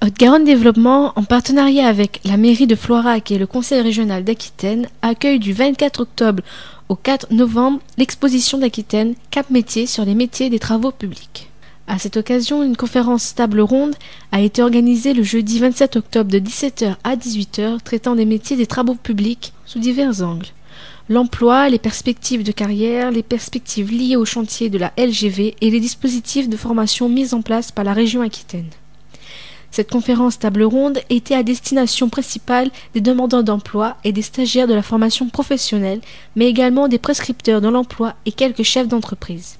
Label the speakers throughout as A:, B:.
A: Haute-Garonne Développement, en partenariat avec la mairie de Floirac et le conseil régional d'Aquitaine, accueille du 24 octobre au 4 novembre l'exposition d'Aquitaine Cap Métiers sur les métiers des travaux publics. À cette occasion, une conférence table ronde a été organisée le jeudi 27 octobre de 17h à 18h traitant des métiers des travaux publics sous divers angles. L'emploi, les perspectives de carrière, les perspectives liées au chantier de la LGV et les dispositifs de formation mis en place par la région Aquitaine. Cette conférence table ronde était à destination principale des demandeurs d'emploi et des stagiaires de la formation professionnelle, mais également des prescripteurs de l'emploi et quelques chefs d'entreprise.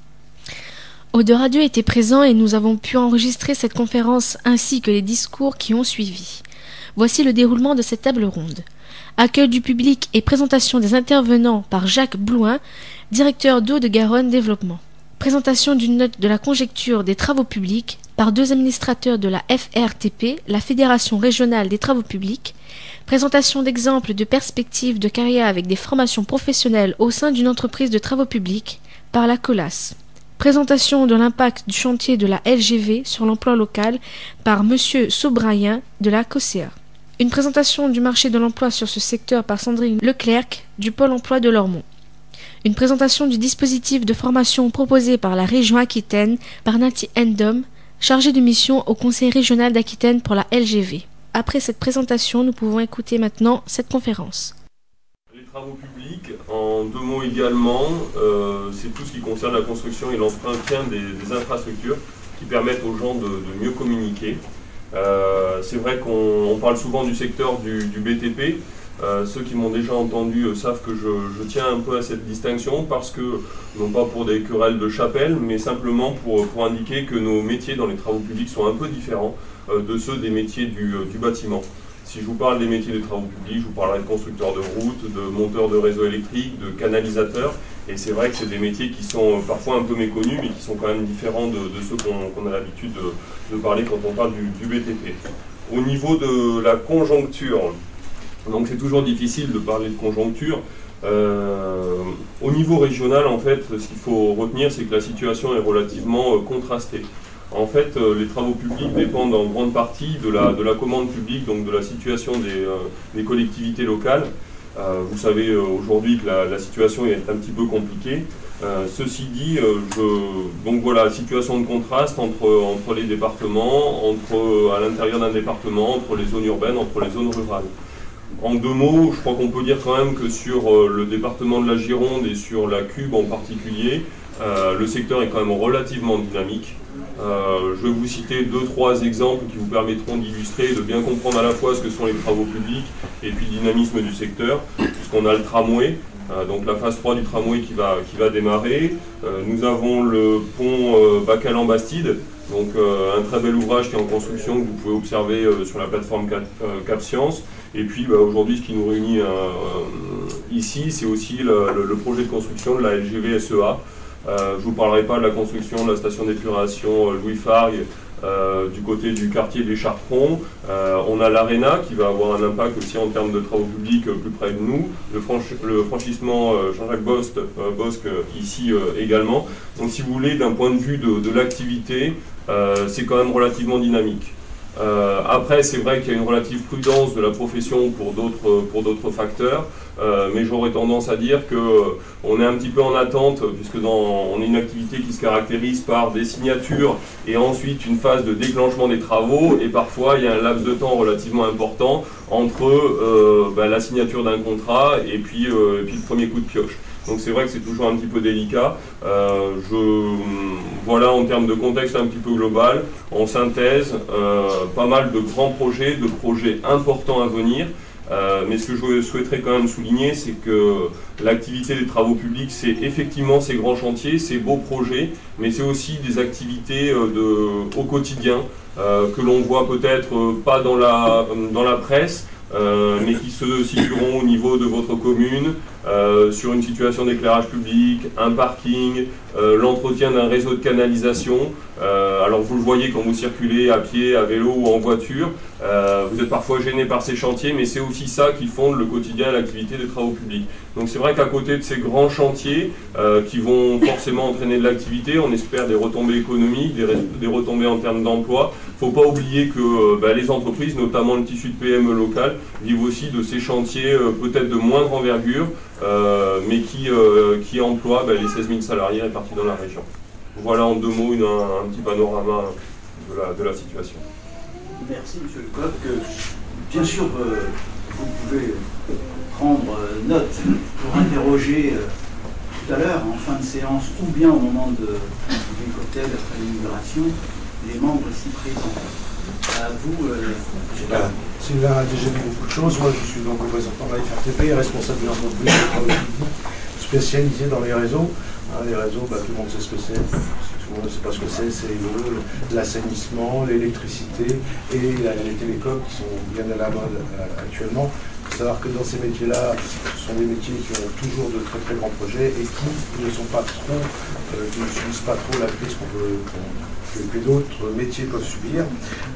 A: Aude Radio était présent et nous avons pu enregistrer cette conférence ainsi que les discours qui ont suivi. Voici le déroulement de cette table ronde. Accueil du public et présentation des intervenants par Jacques Blouin, directeur d'Aude-Garonne Développement. Présentation d'une note de la conjecture des travaux publics par deux administrateurs de la FRTP, la Fédération régionale des travaux publics. Présentation d'exemples de perspectives de carrière avec des formations professionnelles au sein d'une entreprise de travaux publics par la COLAS. Présentation de l'impact du chantier de la LGV sur l'emploi local par M. Sobrayen de la COSEA. Une présentation du marché de l'emploi sur ce secteur par Sandrine Leclerc du Pôle emploi de Lormont. Une présentation du dispositif de formation proposé par la région Aquitaine par Nati Endom, chargée de mission au Conseil régional d'Aquitaine pour la LGV. Après cette présentation, nous pouvons écouter maintenant cette conférence.
B: Les travaux publics, en deux mots également, c'est tout ce qui concerne la construction et l'entretien des infrastructures qui permettent aux gens de mieux communiquer. C'est vrai qu'on parle souvent du secteur du BTP. Ceux qui m'ont déjà entendu savent que je tiens un peu à cette distinction parce que, non pas pour des querelles de chapelle, mais simplement pour indiquer que nos métiers dans les travaux publics sont un peu différents de ceux des métiers du bâtiment. Si je vous parle des métiers des travaux publics, je vous parlerai de constructeurs de routes, de monteurs de réseaux électriques, de canalisateurs. Et c'est vrai que c'est des métiers qui sont parfois un peu méconnus, mais qui sont quand même différents de ceux qu'on a l'habitude de parler quand on parle du BTP. Au niveau de la conjoncture, donc c'est toujours difficile de parler de conjoncture. Au niveau régional, en fait, ce qu'il faut retenir, c'est que la situation est relativement contrastée. En fait, les travaux publics dépendent en grande partie de la commande publique, donc de la situation des collectivités locales. Vous savez aujourd'hui que la situation est un petit peu compliquée. Ceci dit, donc voilà, situation de contraste entre les départements, à l'intérieur d'un département, entre les zones urbaines, entre les zones rurales. En deux mots, je crois qu'on peut dire quand même que sur le département de la Gironde et sur la Cube en particulier, le secteur est quand même relativement dynamique. Je vais vous citer 2-3 exemples qui vous permettront d'illustrer et de bien comprendre à la fois ce que sont les travaux publics et puis le dynamisme du secteur, puisqu'on a le tramway, donc la phase 3 du tramway qui va démarrer. Nous avons le pont Bacalan-Bastide, donc un très bel ouvrage qui est en construction que vous pouvez observer sur la plateforme Cap Science. Et puis aujourd'hui, ce qui nous réunit ici, c'est aussi le projet de construction de la LGV SEA. Je ne vous parlerai pas de la construction de la station d'épuration Louis Fargue du côté du quartier des Chartrons. On a l'Arena qui va avoir un impact aussi en termes de travaux publics plus près de nous. Le franchissement Jean-Jacques Bosque ici également. Donc si vous voulez, d'un point de vue de l'activité, c'est quand même relativement dynamique. Après, c'est vrai qu'il y a une relative prudence de la profession pour d'autres facteurs, mais j'aurais tendance à dire qu'on est un petit peu en attente, puisque on est une activité qui se caractérise par des signatures et ensuite une phase de déclenchement des travaux, et parfois il y a un laps de temps relativement important entre la signature d'un contrat et puis le premier coup de pioche. Donc c'est vrai que c'est toujours un petit peu délicat. Voilà en termes de contexte un petit peu global, en synthèse, pas mal de grands projets, de projets importants à venir. Mais ce que je souhaiterais quand même souligner, c'est que l'activité des travaux publics, c'est effectivement ces grands chantiers, ces beaux projets, mais c'est aussi des activités au quotidien que l'on voit peut-être pas dans la presse, mais qui se situeront au niveau de votre commune, sur une situation d'éclairage public, un parking, l'entretien d'un réseau de canalisation. Alors vous le voyez quand vous circulez à pied, à vélo ou en voiture, vous êtes parfois gêné par ces chantiers, mais c'est aussi ça qui fonde le quotidien et l'activité des travaux publics. Donc c'est vrai qu'à côté de ces grands chantiers qui vont forcément entraîner de l'activité, on espère des retombées économiques, des retombées en termes d'emploi, faut pas oublier que les entreprises, notamment le tissu de PME local, vivent aussi de ces chantiers peut-être de moindre envergure, mais qui emploient les 16 000 salariés répartis dans la région. Voilà en 2 mots un petit panorama de la situation.
C: Merci M. Lecoq. Bien sûr, vous pouvez prendre note pour interroger tout à l'heure, en fin de séance, ou bien au moment du cocktail après l'inauguration, les membres ici présents. À vous,
D: Sylvain a déjà dit beaucoup de choses. Moi, je suis donc représentant de la FRTP, responsable d'une entreprise spécialisée dans les réseaux. Les réseaux, tout le monde sait ce que c'est. Tout le monde ne sait pas ce que c'est l'assainissement, l'électricité et les télécoms qui sont bien à la mode actuellement. Il faut savoir que dans ces métiers-là, ce sont des métiers qui ont toujours de très très grands projets et qui ne sont pas trop, qui ne subissent pas trop la crise que d'autres métiers peuvent subir.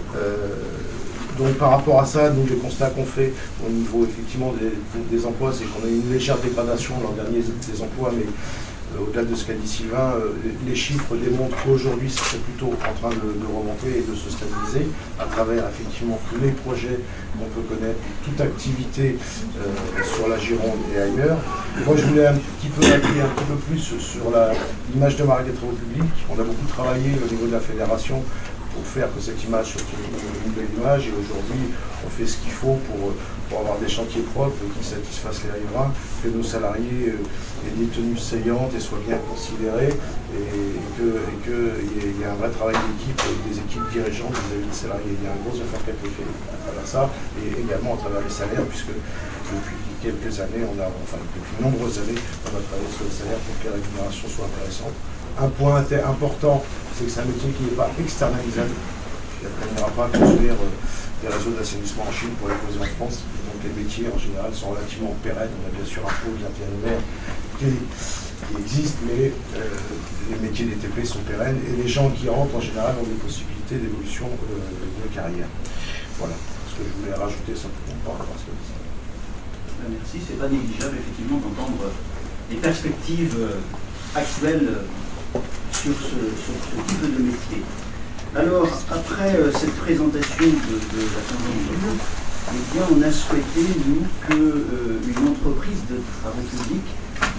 D: Donc par rapport à ça, nous, les constats qu'on fait au niveau effectivement des emplois, c'est qu'on a une légère dégradation l'an dernier des emplois, mais au-delà de ce qu'a dit Sylvain, les chiffres démontrent qu'aujourd'hui, c'est plutôt en train de remonter et de se stabiliser à travers effectivement tous les projets qu'on peut connaître, toute activité sur la Gironde et ailleurs. Et moi, je voulais un petit peu appuyer un petit peu plus sur l'image de Marais des Travaux Publics. On a beaucoup travaillé au niveau de la fédération pour faire que cette image soit une belle image, et aujourd'hui on fait ce qu'il faut pour avoir des chantiers propres qui satisfassent les riverains, que nos salariés aient des tenues saillantes et soient bien considérés, et qu'il y ait un vrai travail d'équipe, des équipes dirigeantes vis-à-vis des salariés. Il y a un gros effort qui a été fait à travers ça, et également à travers les salaires, puisque depuis quelques années, depuis de nombreuses années, on a travaillé sur les salaires pour que la rémunération soit intéressante. Un point important, c'est que c'est un métier qui n'est pas externalisable. On n'ira pas construire des réseaux d'assainissement en Chine pour les poser en France. Donc les métiers en général sont relativement pérennes. On a bien sûr un pôle d'intérimaire qui existe, mais les métiers des TP sont pérennes et les gens qui rentrent en général ont des possibilités d'évolution de carrière. Voilà ce que je voulais rajouter simplement par rapport à ce que vous dites.
C: Merci, c'est pas négligeable effectivement d'entendre les perspectives actuelles sur ce type de métier. Alors, après cette présentation de la convention, on a souhaité, nous, qu'une entreprise de travaux publics,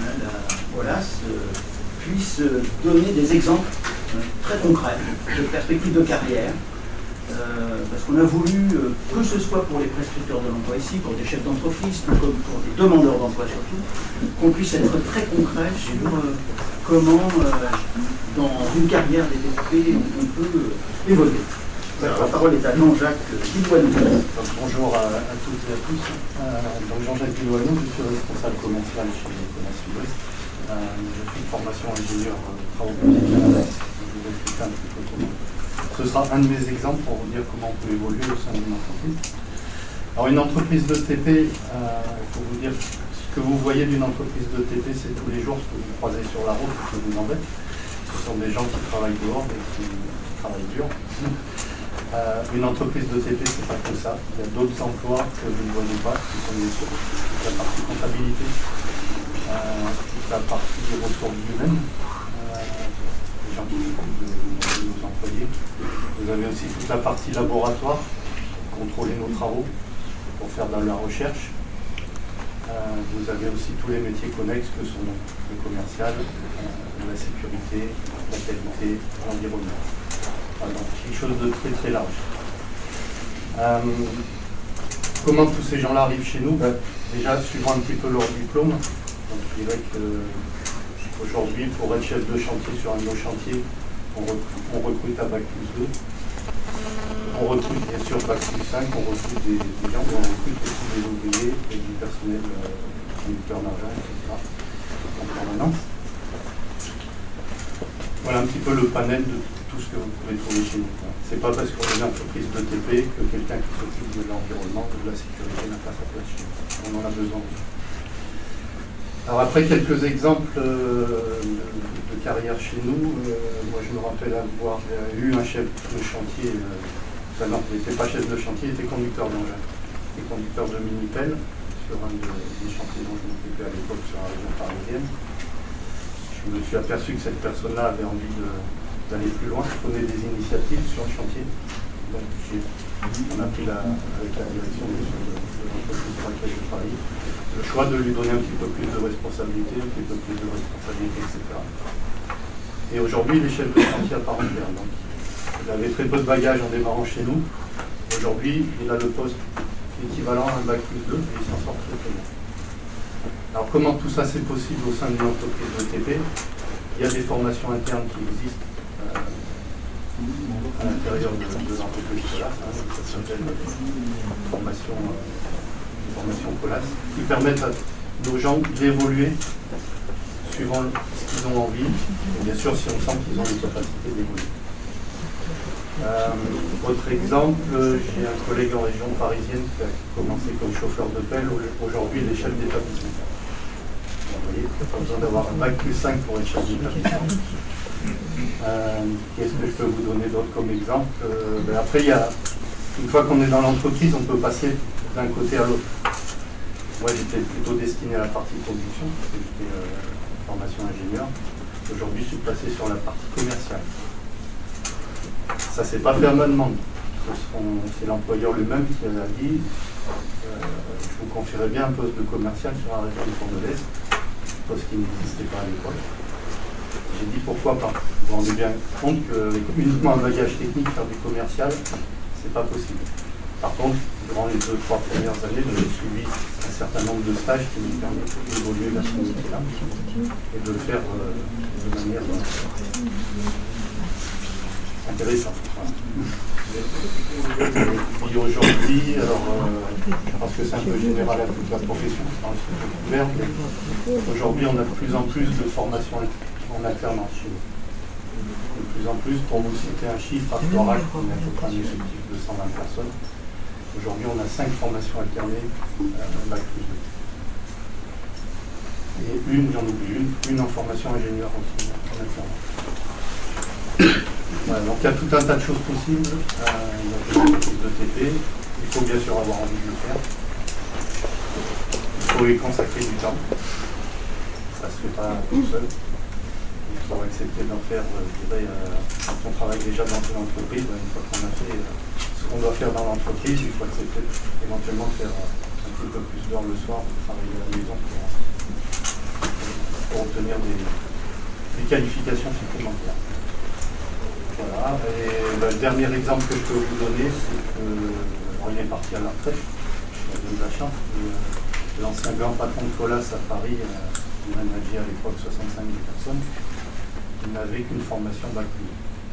C: la OLAS, puisse donner des exemples très concrets de perspectives de carrière, parce qu'on a voulu, que ce soit pour les prescripteurs de l'emploi ici, pour des chefs d'entreprise, comme pour des demandeurs d'emploi surtout, qu'on puisse être très concret sur comment, dans une carrière des TP, on peut évoluer. La parole est à Jean-Jacques Guillouanou.
E: Bonjour à toutes et à tous. Donc Jean-Jacques Guillouanou, je suis responsable commercial chez Commerce Sud-Ouest. Je suis de formation ingénieur travaux publics à la base. Je vais vous expliquer un petit peu comment. Ce sera un de mes exemples pour vous dire comment on peut évoluer au sein d'une entreprise. Alors une entreprise de TP, il faut vous dire, ce que vous voyez d'une entreprise de TP, c'est tous les jours ce que vous croisez sur la route, ce que vous embête. Ce sont des gens qui travaillent dehors et qui travaillent dur. Une entreprise de TP, c'est pas que ça. Il y a d'autres emplois que vous ne voyez pas, qui sont les toute la partie comptabilité, toute la partie des ressources humaines, les gens qui s'occupent de nos employés. Vous avez aussi toute la partie laboratoire, contrôler nos travaux pour faire de la recherche. Vous avez aussi tous les métiers connexes que sont le commercial, la sécurité, la qualité, l'environnement. Donc quelque chose de très très large. Comment tous ces gens-là arrivent chez nous? Déjà, suivant un petit peu leur diplôme, donc, je dirais qu'aujourd'hui, pour être chef de chantier sur un de nos chantiers, on recrute à Bac+2. On recrute bien sûr Bac+5, on recrute des gens, mais on recrute aussi des ouvriers et du personnel conducteur d'argent, etc. en permanence. Voilà un petit peu le panel de tout ce que vous pouvez trouver chez nous. C'est pas parce qu'on est une entreprise de TP que quelqu'un qui s'occupe de l'environnement ou de la sécurité n'a pas sa place chez nous. On en a besoin. Alors après quelques exemples de carrière chez nous, moi je me rappelle avoir eu un chef de chantier, non, il n'était pas chef de chantier, il était conducteur d'engin. Il était conducteur de Minitel sur un des chantiers dont je m'occupais à l'époque sur la région parisienne. Je me suis aperçu que cette personne-là avait envie d'aller plus loin, je prenais des initiatives sur le chantier. Donc pris avec la direction de l'entreprise pour laquelle je travaille, le choix de lui donner un petit peu plus de responsabilité, etc. Et aujourd'hui, il est chef de chantier à part entière. Donc, il avait très peu de bagages en démarrant chez nous. Aujourd'hui, il a le poste équivalent à un bac plus 2 et il s'en sort très bien. Alors, comment tout ça c'est possible au sein d'une entreprise de TP? Il y a des formations internes qui existent à l'intérieur de l'entreprise Colas, ça s'appelle une formation Colas, qui permettent à nos gens d'évoluer suivant ce qu'ils ont envie, et bien sûr si on sent qu'ils ont les capacités d'évoluer. Autre exemple, j'ai un collègue en région parisienne qui a commencé comme chauffeur de pelle, aujourd'hui il est chef d'établissement. Vous voyez, il n'y a pas besoin d'avoir un bac plus 5 pour être chef d'établissement. Qu'est-ce que je peux vous donner d'autre comme exemple? Après, une fois qu'on est dans l'entreprise, on peut passer d'un côté à l'autre. Moi, j'étais plutôt destiné à la partie production, parce que j'étais formation ingénieur. Aujourd'hui, je suis passé sur la partie commerciale. Ça ne s'est pas fait à ma demande. C'est l'employeur lui-même qui a dit je vous confierais bien un poste de commercial sur la région du Pont de l'Est, poste qui n'existait pas à l'époque. J'ai dit pourquoi pas. Vous vous rendez bien compte qu'avec uniquement un bagage technique, faire du commercial, c'est pas possible. Par contre, durant les 2-3 premières années, j'ai suivi un certain nombre de stages qui nous permettent d'évoluer vers ce métier-là et de le faire de manière intéressante. Voilà. Et aujourd'hui, alors je pense que c'est un peu général à toute la profession, dans le secteur couvert, mais aujourd'hui on a de plus en plus de formations en alternance chez nous. De plus en plus, pour vous citer un chiffre, à Florac, on a à peu près un effectif de 120 personnes. Aujourd'hui, on a 5 formations alternées, bac plus 2. Et j'en oublie une en formation ingénieur aussi, en alternance. Voilà, donc il y a tout un tas de choses possibles. Il y a des entreprises de TP. Il faut bien sûr avoir envie de le faire. Il faut y consacrer du temps. Ça ne se fait pas tout seul. Il faut accepter d'en faire, je dirais, quand on travaille déjà dans une entreprise, une fois qu'on a fait ce qu'on doit faire dans l'entreprise, il faut accepter éventuellement de faire un petit peu plus d'heures le soir pour travailler à la maison pour obtenir des qualifications supplémentaires. Voilà, et le dernier exemple que je peux vous donner, c'est qu'on est parti à la retraite, j'ai eu de la chance. L'ancien grand patron de Colas à Paris, il manageait à l'époque 65 000 personnes, il n'avait qu'une formation bac plus.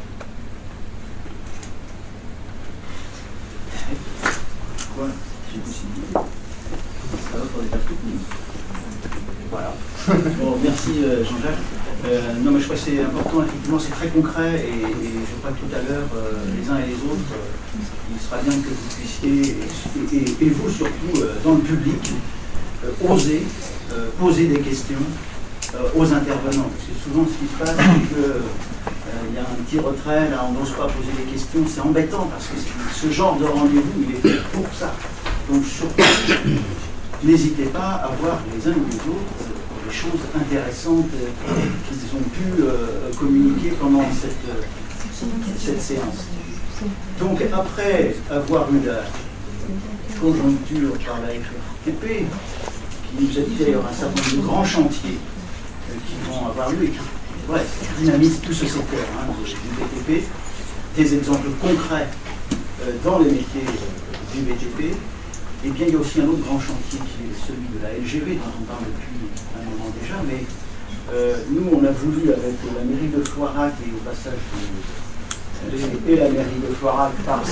C: Quoi? J'ai possibilité. Ça offre des perspectives.
E: Voilà.
C: Bon, merci Jean-Jacques. Non, mais je crois que c'est important, effectivement, c'est très concret et je crois que tout à l'heure, les uns et les autres, il sera bien que vous puissiez, et vous surtout, dans le public, oser poser des questions aux intervenants. Parce que souvent, ce qui se passe, c'est qu'il y a un petit retrait, là, on n'ose pas poser des questions, c'est embêtant parce que ce genre de rendez-vous, il est fait pour ça. Donc, surtout, n'hésitez pas à voir les uns ou les autres des choses intéressantes qu'ils ont pu communiquer pendant cette séance. Donc, après avoir eu la conjoncture par la FRTP, qui nous a dit d'ailleurs un certain nombre de grands chantiers qui vont avoir lieu et qui dynamisent tout ce secteur du BTP, des exemples concrets dans les métiers du BTP. Et bien, il y a aussi un autre grand chantier qui est celui de la LGV, dont on parle depuis un moment déjà, mais nous, on a voulu, avec la mairie de Floirac et au passage et la mairie de Floirac, pardon,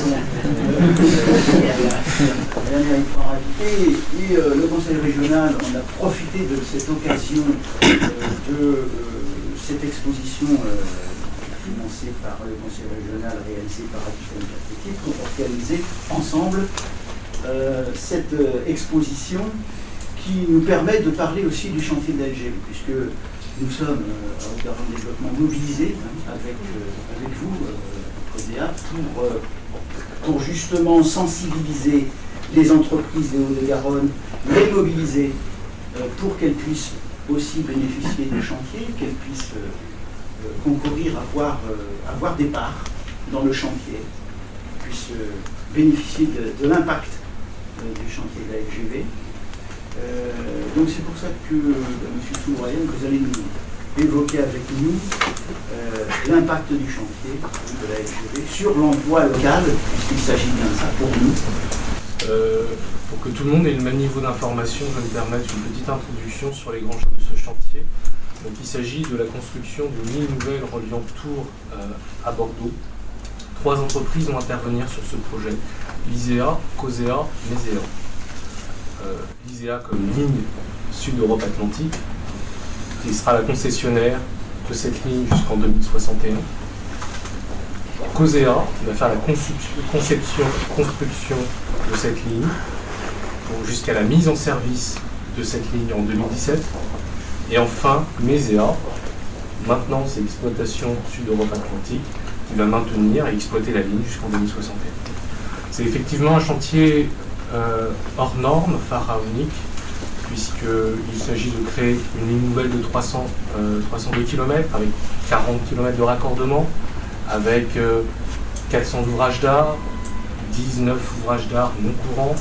C: la mairie de Floirac et le conseil régional, on a profité de cette occasion de cette exposition financée par le conseil régional, réalisée par Aquitaine Perspective, pour organiser ensemble cette exposition qui nous permet de parler aussi du chantier de la LGV, puisque nous sommes à Haute-Garonne Développement mobilisés avec vous, CODEA, pour justement sensibiliser les entreprises des Hauts-de-Garonne, les mobiliser pour qu'elles puissent aussi bénéficier du chantier, qu'elles puissent concourir à avoir des parts dans le chantier, puissent bénéficier de l'impact du chantier de la FGV. Donc c'est pour ça que, M. Souverain, vous allez nous évoquer avec nous l'impact du chantier de la FGV sur l'emploi local, puisqu'il s'agit bien de ça pour nous.
E: Pour que tout le monde ait le même niveau d'information, je vais me permettre une petite introduction sur les grands champs de ce chantier. Donc, il s'agit de la construction d'une ligne nouvelle reliant Tours à Bordeaux. 3 entreprises vont intervenir sur ce projet: l'ISEA, COSEA, MESEA. L'ISEA comme ligne Sud-Europe-Atlantique, qui sera la concessionnaire de cette ligne jusqu'en 2061. COSEA, qui va faire la construction de cette ligne jusqu'à la mise en service de cette ligne en 2017. Et enfin, MESEA, maintenance et exploitation Sud-Europe-Atlantique, qui va maintenir et exploiter la ligne jusqu'en 2061. C'est effectivement un chantier hors norme, pharaonique, puisqu'il s'agit de créer une ligne nouvelle de 302 km, avec 40 km de raccordement, avec 400 ouvrages d'art, 19 ouvrages d'art non courants,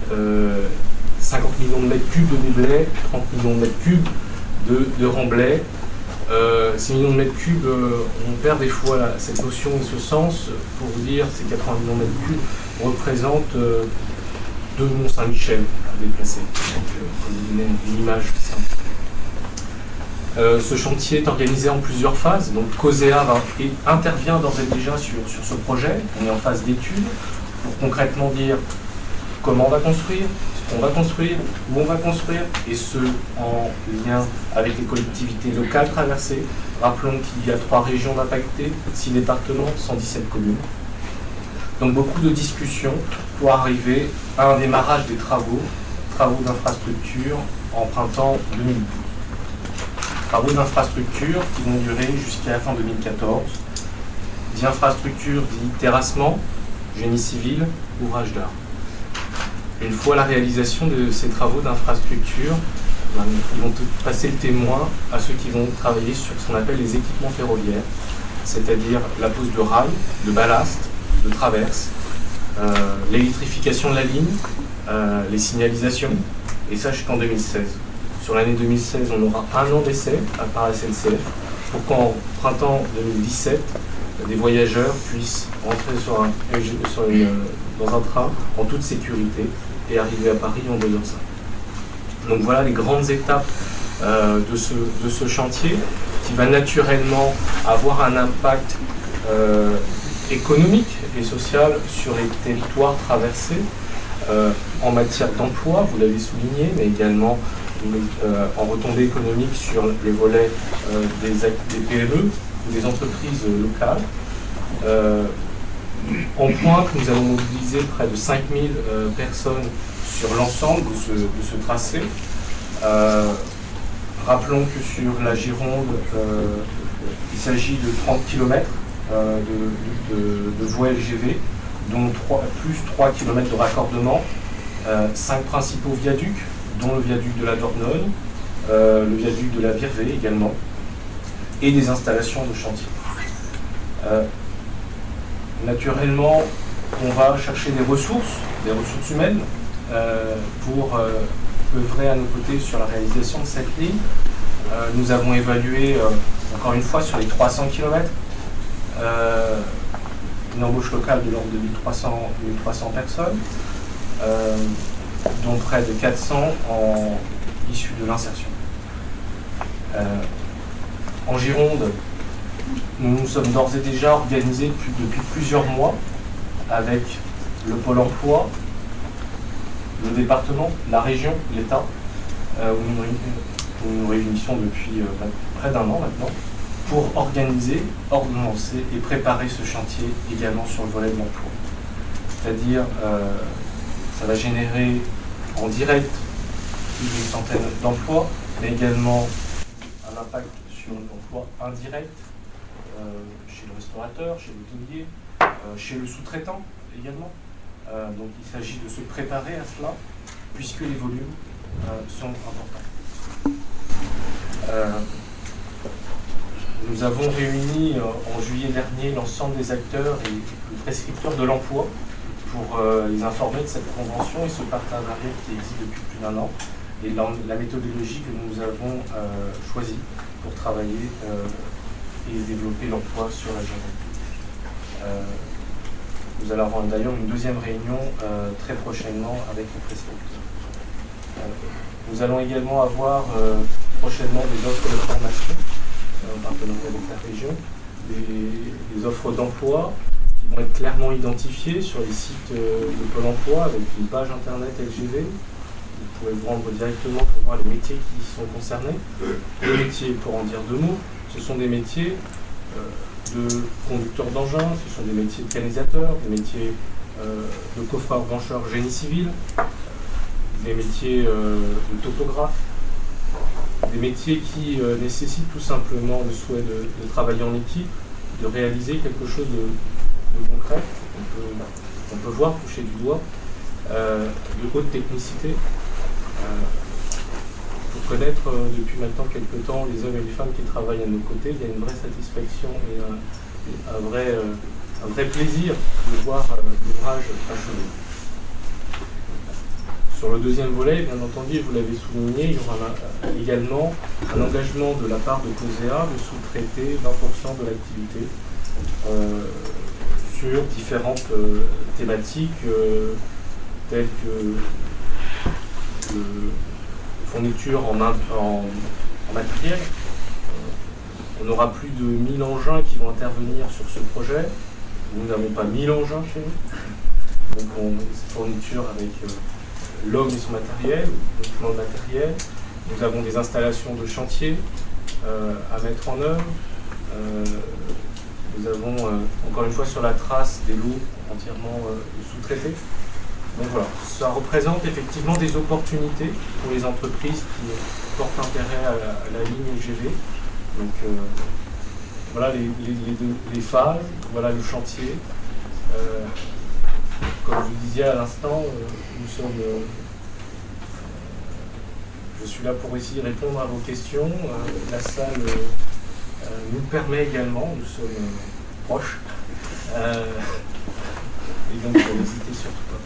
E: 50 millions de mètres cubes de déblais, 30 millions de mètres cubes de remblais. Ces millions de mètres cubes, on perd des fois cette notion et ce sens. Pour vous dire, ces 80 millions de mètres cubes représentent 2 Mont-Saint-Michel à déplacer. Donc, pour vous donner une image simple. Ce chantier est organisé en plusieurs phases. Donc, COSEA intervient d'ores et déjà sur ce projet. On est en phase d'étude pour concrètement dire comment on va construire, ce qu'on va construire, où on va construire, et ce en lien avec les collectivités locales traversées. Rappelons qu'il y a 3 régions impactées, 6 départements, 117 communes. Donc beaucoup de discussions pour arriver à un démarrage des travaux d'infrastructure en printemps 2012. Travaux d'infrastructure qui vont durer jusqu'à la fin 2014. Dit infrastructure, dit terrassement, génie civil, ouvrage d'art. Une fois la réalisation de ces travaux d'infrastructure, ils vont passer le témoin à ceux qui vont travailler sur ce qu'on appelle les équipements ferroviaires, c'est-à-dire la pose de rails, de ballast, de traverses, l'électrification de la ligne, les signalisations, et ça jusqu'en 2016. Sur l'année 2016, on aura 1 an d'essai à part SNCF, pour qu'en printemps 2017, des voyageurs puissent entrer dans un train en toute sécurité et arriver à Paris en 2h05. Donc voilà les grandes étapes de ce chantier qui va naturellement avoir un impact économique et social sur les territoires traversés en matière d'emploi, vous l'avez souligné, mais également en retombée économique sur les volets des PME ou des entreprises locales. En pointe, nous avons mobilisé près de 5000 personnes sur l'ensemble de ce tracé. Rappelons que sur la Gironde, il s'agit de 30 km de voies LGV, dont plus 3 km de raccordement, 5 principaux viaducs, dont le viaduc de la Dornogne, le viaduc de la Virvée également, et des installations de chantier. Naturellement, on va chercher des ressources humaines, pour œuvrer à nos côtés sur la réalisation de cette ligne. Nous avons évalué, encore une fois, sur les 300 km, une embauche locale de l'ordre de 1300 personnes, dont près de 400 issus de l'insertion. En Gironde, nous nous sommes d'ores et déjà organisés depuis plusieurs mois avec le Pôle emploi, le département, la région, l'État, où nous réunissons depuis près d'1 an maintenant, pour organiser, ordonnancer et préparer ce chantier également sur le volet de l'emploi. C'est-à-dire, ça va générer en direct plus d'une centaine d'emplois, mais également un impact sur l'emploi indirect chez le restaurateur, chez l'hôtelier, chez le sous-traitant également. Donc il s'agit de se préparer à cela, puisque les volumes sont importants. Nous avons réuni en juillet dernier l'ensemble des acteurs et les prescripteurs de l'emploi pour les informer de cette convention et ce partenariat qui existe depuis plus d'1 an et la méthodologie que nous avons choisie pour travailler et développer l'emploi sur la Gironde. Nous allons avoir d'ailleurs une deuxième réunion très prochainement avec les prescripteurs. Nous allons également avoir prochainement des offres de formation en partenariat avec la région, des offres d'emploi qui vont être clairement identifiées sur les sites de Pôle emploi avec une page internet LGV. Vous pourrez vous rendre directement pour voir les métiers qui sont concernés. Les métiers, pour en dire 2 mots, ce sont des métiers de conducteurs d'engins, ce sont des métiers de canalisateurs, des métiers de coffreurs-brancheurs génie civil, des métiers de topographes, des métiers qui nécessitent tout simplement le souhait de travailler en équipe, de réaliser quelque chose de concret, on peut voir, toucher du doigt, de haute technicité. Pour connaître depuis maintenant quelques temps les hommes et les femmes qui travaillent à nos côtés, il y a une vraie satisfaction et un vrai plaisir de voir l'ouvrage achevé. Sur le deuxième volet, bien entendu, vous l'avez souligné, il y aura également un engagement de la part de COSEA de sous-traiter 20% de l'activité sur différentes thématiques telles que fourniture en matériel. On n'aura plus de 1000 engins qui vont intervenir sur ce projet. Nous n'avons pas 1000 engins chez nous. Donc cette fourniture avec l'homme et son matériel, le matériel. Nous avons des installations de chantier à mettre en œuvre. Nous avons encore une fois sur la trace des lots entièrement sous-traités. Donc voilà, ça représente effectivement des opportunités pour les entreprises qui portent intérêt à la ligne LGV. Donc voilà les phases, voilà le chantier. Comme je vous disais à l'instant, je suis là pour essayer de répondre à vos questions. La salle nous permet également, nous sommes proches. Et donc n'hésitez surtout pas.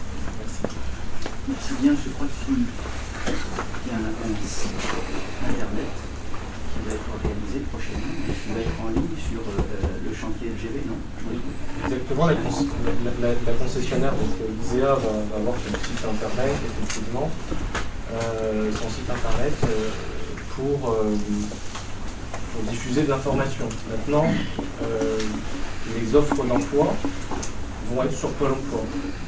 C: Merci bien, je crois qu'il y a un site internet qui va être organisé prochainement, qui va être en ligne sur le chantier LGV, non?
E: Exactement, la concessionnaire, donc l'ISEA, va avoir son site internet, effectivement, son site internet pour diffuser de l'information. Maintenant, les offres d'emploi vont être sur Pôle emploi.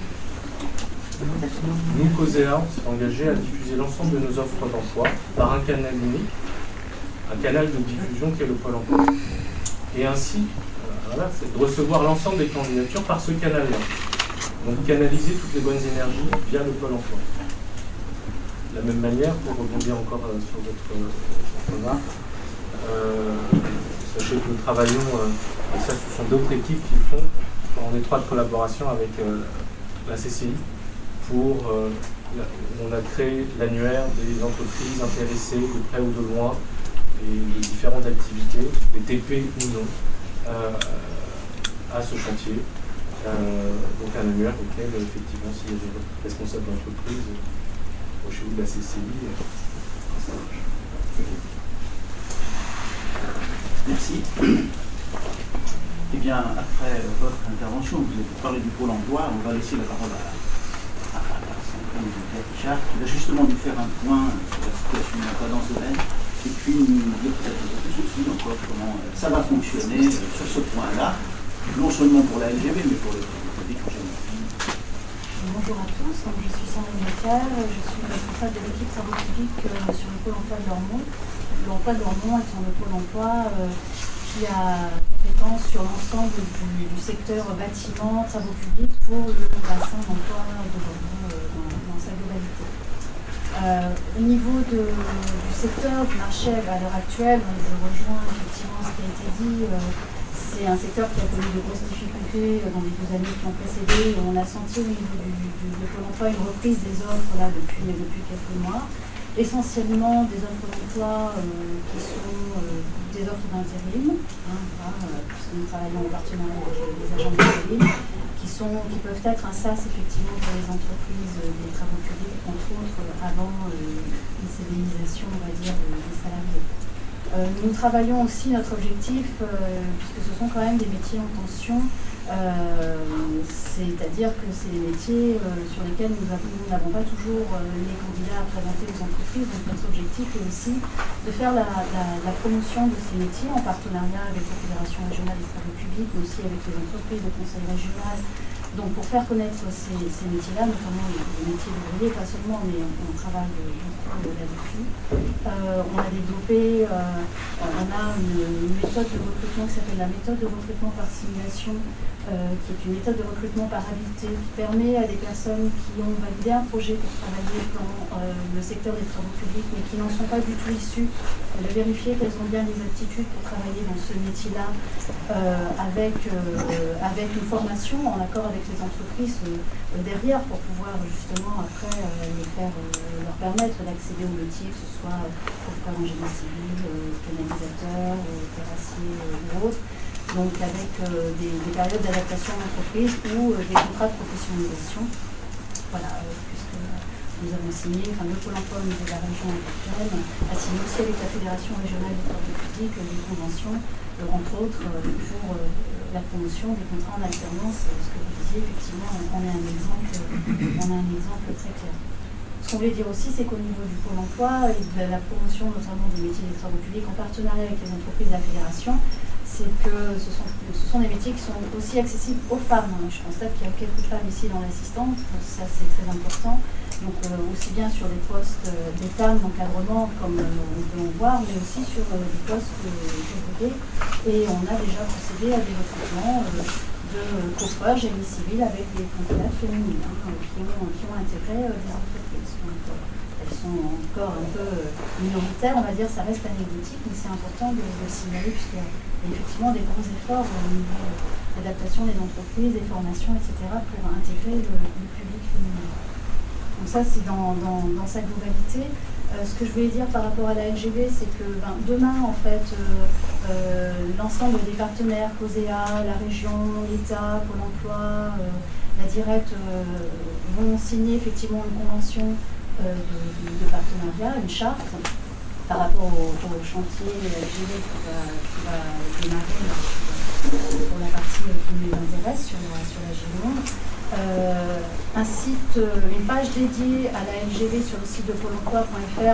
E: Nous, COSEA, on s'est engagé à diffuser l'ensemble de nos offres d'emploi par un canal unique, un canal de diffusion qui est le Pôle emploi. Et ainsi, voilà, c'est de recevoir l'ensemble des candidatures par ce canal-là. Donc canaliser toutes les bonnes énergies via le Pôle emploi. De la même manière, pour rebondir encore sur votre remarque, sachez que nous travaillons, et ça ce sont d'autres équipes qui le font, en étroite collaboration avec la CCI, on a créé l'annuaire des entreprises intéressées de près ou de loin et de différentes activités, des TP ou non, à ce chantier. Donc un annuaire auquel, effectivement, s'il y a des responsables d'entreprise, chez vous de la CCI, ça marche.
C: Merci. Eh bien, après votre intervention, vous avez parlé du Pôle emploi, on va laisser la parole à Pierre Richard, qui va justement nous faire un point sur la situation de l'emploi dans ce domaine, et puis nous dire peut-être un peu plus aussi encore comment ça va fonctionner sur ce point-là, non seulement pour la LGV, mais pour le public en général.
F: Bonjour à tous, donc je suis Sandrine Leclerc, je suis responsable de l'équipe travaux publics sur le Pôle emploi de Lormont. L'emploi de Lormont est le Pôle emploi qui a compétence sur l'ensemble du secteur bâtiment, travaux publics pour le bassin d'emploi de Lormont dans sa globalité. Au niveau du secteur du marché à l'heure actuelle, je rejoins effectivement ce qui a été dit. C'est un secteur qui a connu de grosses difficultés dans les 2 années qui ont précédé. On a senti au niveau de Pôle emploi une reprise des offres là, depuis quelques mois. essentiellement des offres d'emploi qui sont des offres d'intérim, puisque nous travaillons en partenariat avec les agents d'intérim, qui peuvent être un sas effectivement pour les entreprises des travaux publics, entre autres, avant une CDIsation, on va dire, des salariés. Nous travaillons aussi, notre objectif, puisque ce sont quand même des métiers en tension, c'est-à-dire que c'est des métiers sur lesquels nous n'avons pas toujours les candidats à présenter aux entreprises. Donc notre objectif est aussi de faire la promotion de ces métiers en partenariat avec la Fédération régionale des travaux publics, mais aussi avec les entreprises de conseil régional. Donc pour faire connaître ces métiers-là, notamment les métiers d'ouvriers, pas seulement, mais on travaille beaucoup là-dessus. On a développé, on a une méthode de recrutement qui s'appelle la méthode de recrutement par simulation, qui est une méthode de recrutement par habileté, qui permet à des personnes qui ont validé un projet pour travailler dans le secteur des travaux publics, mais qui n'en sont pas du tout issus, de vérifier qu'elles ont bien les aptitudes pour travailler dans ce métier-là, avec une formation en accord avec les entreprises derrière, pour pouvoir justement après leur permettre d'accéder au métier, que ce soit professeur en génie civil, canalisateur, terrassier ou autre. Donc avec des périodes d'adaptation en entreprise ou des contrats de professionnalisation. Voilà, puisque nous avons signé, le Pôle emploi au niveau de la région actuelle a signé aussi avec la Fédération régionale des travaux publics des conventions, entre autres pour la promotion des contrats en alternance. Ce que vous disiez, effectivement, on a un exemple très clair. Ce qu'on voulait dire aussi, c'est qu'au niveau du Pôle emploi et de la promotion notamment des métiers des travaux publics en partenariat avec les entreprises de la Fédération, c'est que ce sont des métiers qui sont aussi accessibles aux femmes. Je constate qu'il y a quelques femmes ici dans l'assistance, ça c'est très important. Donc aussi bien sur des postes d'état, d'encadrement, comme on peut en voir, mais aussi sur des postes d'ouvriers. Et on a déjà procédé à des recrutements de coffreurs génie civil avec des candidates féminines qui ont intégré des entreprises. Donc, elles sont encore un peu minoritaires, on va dire, ça reste anecdotique, mais c'est important de le signaler puisqu'il y a effectivement des gros efforts au niveau de l'adaptation des entreprises, des formations, etc. pour intégrer le public féminin. Donc ça, c'est dans sa globalité. Ce que je voulais dire par rapport à la LGV, c'est que demain, en fait, l'ensemble des partenaires, COSEA, la région, l'État, Pôle emploi, la Direct, vont signer effectivement une convention de partenariat, une charte, par rapport au chantier LGV qui va démarrer pour la partie qui nous intéresse sur la Gironde. Un site, une page dédiée à la LGV sur le site de Pôle emploi.fr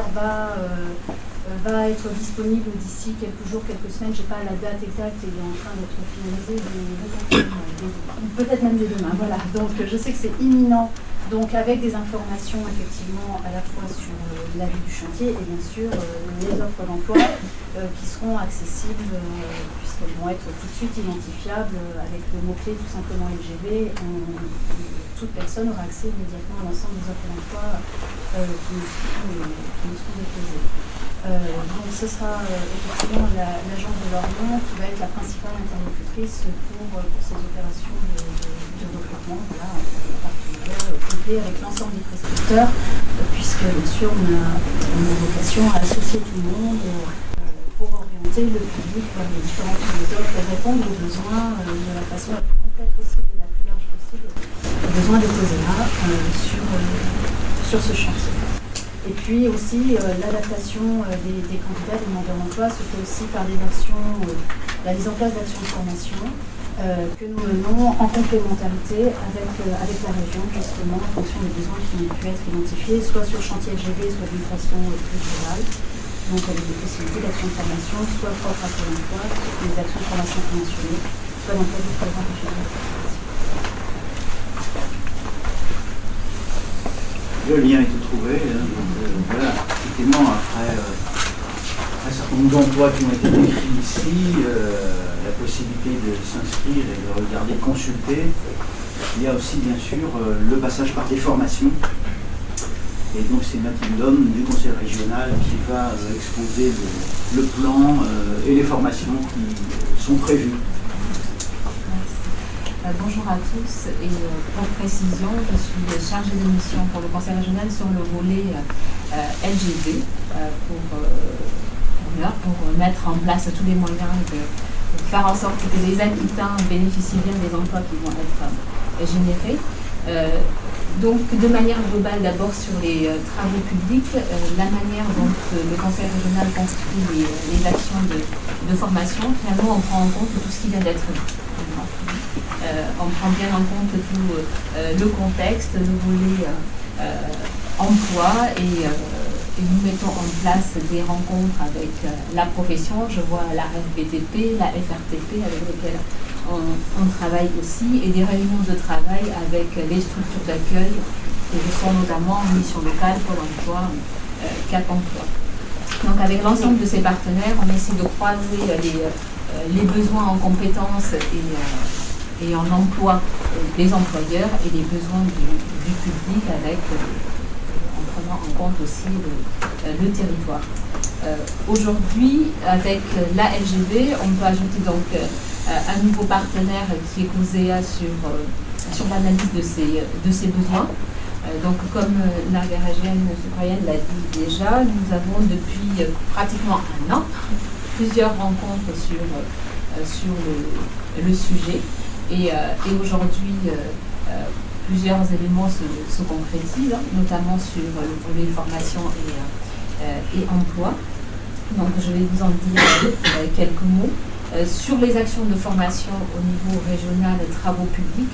F: va être disponible d'ici quelques jours, quelques semaines. Je n'ai pas la date exacte, il est en train d'être finalisé, peut-être même dès demain. Voilà. Donc je sais que c'est imminent. Donc avec des informations effectivement à la fois sur la vie du chantier et bien sûr les offres d'emploi qui seront accessibles puisqu'elles vont être tout de suite identifiables avec le mot-clé tout simplement LGV. Toute personne aura accès immédiatement à l'ensemble des offres d'emploi qui nous seront déposées. Donc ce sera effectivement l'agence de Lorient qui va être la principale interlocutrice pour ces opérations de recrutement. Voilà, complet avec l'ensemble des prescripteurs, puisque bien sûr on a vocation à associer tout le monde pour orienter le public vers les différentes méthodes et répondre aux besoins de la façon la plus complète possible et la plus large possible aux besoins des COSEA sur ce chantier. Et puis aussi l'adaptation des candidats, des demandeurs d'emploi se fait aussi par des actions, la mise en place d'actions de formation que nous menons en complémentarité avec la région, justement, en fonction des besoins qui ont pu être identifiés, soit sur le chantier LGV, soit d'une façon plus générale. Donc avec des possibilités d'actions de formation, soit propres à Pôle emploi, des actions de formation conventionnées, soit dans le cadre du programme régional.
C: Le lien a été trouvé, donc voilà, effectivement, après un certain nombre d'emplois qui ont été décrits ici, la possibilité de s'inscrire et de regarder, de consulter. Il y a aussi bien sûr le passage par des formations. Et donc c'est Mathilde Homme du conseil régional qui va exposer le plan et les formations qui sont prévues.
G: Bonjour à tous et pour précision, je suis chargée de mission pour le conseil régional sur le volet
F: LGV pour mettre en place tous les moyens de faire en sorte que les Aquitains bénéficient bien des emplois qui vont être générés. Donc, de manière globale, d'abord sur les travaux publics, la manière dont le Conseil régional construit les actions de formation, finalement, on prend en compte tout ce qui vient d'être dit. On prend bien en compte tout le contexte, le volet emploi et nous mettons en place des rencontres avec la profession. Je vois la FBTP, la FRTP avec lesquelles on travaille aussi, et des réunions de travail avec les structures d'accueil qui sont notamment Mission Locale, Pôle Emploi, Cap Emploi. Donc avec l'ensemble de ces partenaires, on essaie de croiser les besoins en compétences et en emploi des employeurs et les besoins du public avec en prenant en compte aussi le territoire. Aujourd'hui, avec la LGV, on peut ajouter donc un nouveau partenaire qui est COSEA sur l'analyse de ces besoins. Donc, comme la Garagène citoyenne l'a dit déjà, nous avons depuis pratiquement un an plusieurs rencontres sur le sujet. Et aujourd'hui, plusieurs éléments se concrétisent, notamment sur le volet formation et emploi. Donc, je vais vous en dire quelques mots. Sur les actions de formation au niveau régional et travaux publics,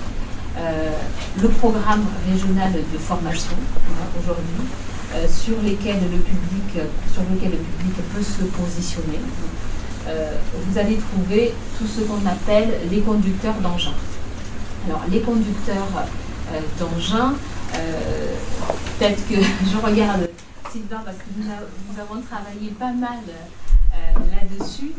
F: le programme régional de formation aujourd'hui, sur lequel le public peut se positionner. Vous allez trouver tout ce qu'on appelle les conducteurs d'engins. Alors, les conducteurs d'engins, peut-être que je regarde Sylvain parce que nous avons travaillé pas mal là-dessus,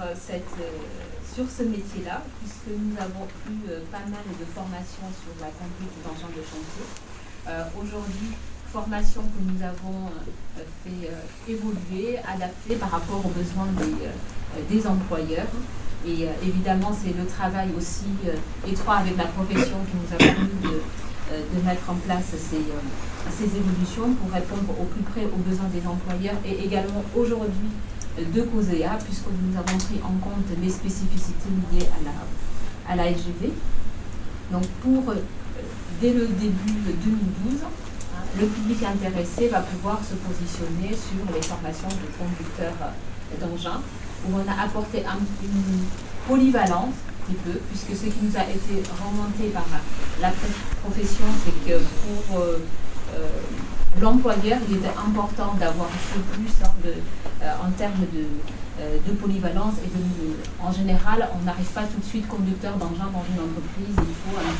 F: sur ce métier-là, puisque nous avons eu pas mal de formations sur la conduite d'engins de chantier. Aujourd'hui, formation que nous avons fait évoluer, adapter par rapport aux besoins des employeurs. Et évidemment, c'est le travail aussi étroit avec la profession qui nous a permis de mettre en place ces évolutions pour répondre au plus près aux besoins des employeurs et également aujourd'hui de COSEA, puisque nous avons pris en compte les spécificités liées à la LGV. Donc dès le début de 2012, le public intéressé va pouvoir se positionner sur les formations de conducteurs d'engins, où on a apporté une polyvalence, un petit peu, puisque ce qui nous a été remonté par la profession, c'est que pour l'employeur, il était important d'avoir ce plus en termes de polyvalence et en général, on n'arrive pas tout de suite conducteur d'engin dans une entreprise, il faut un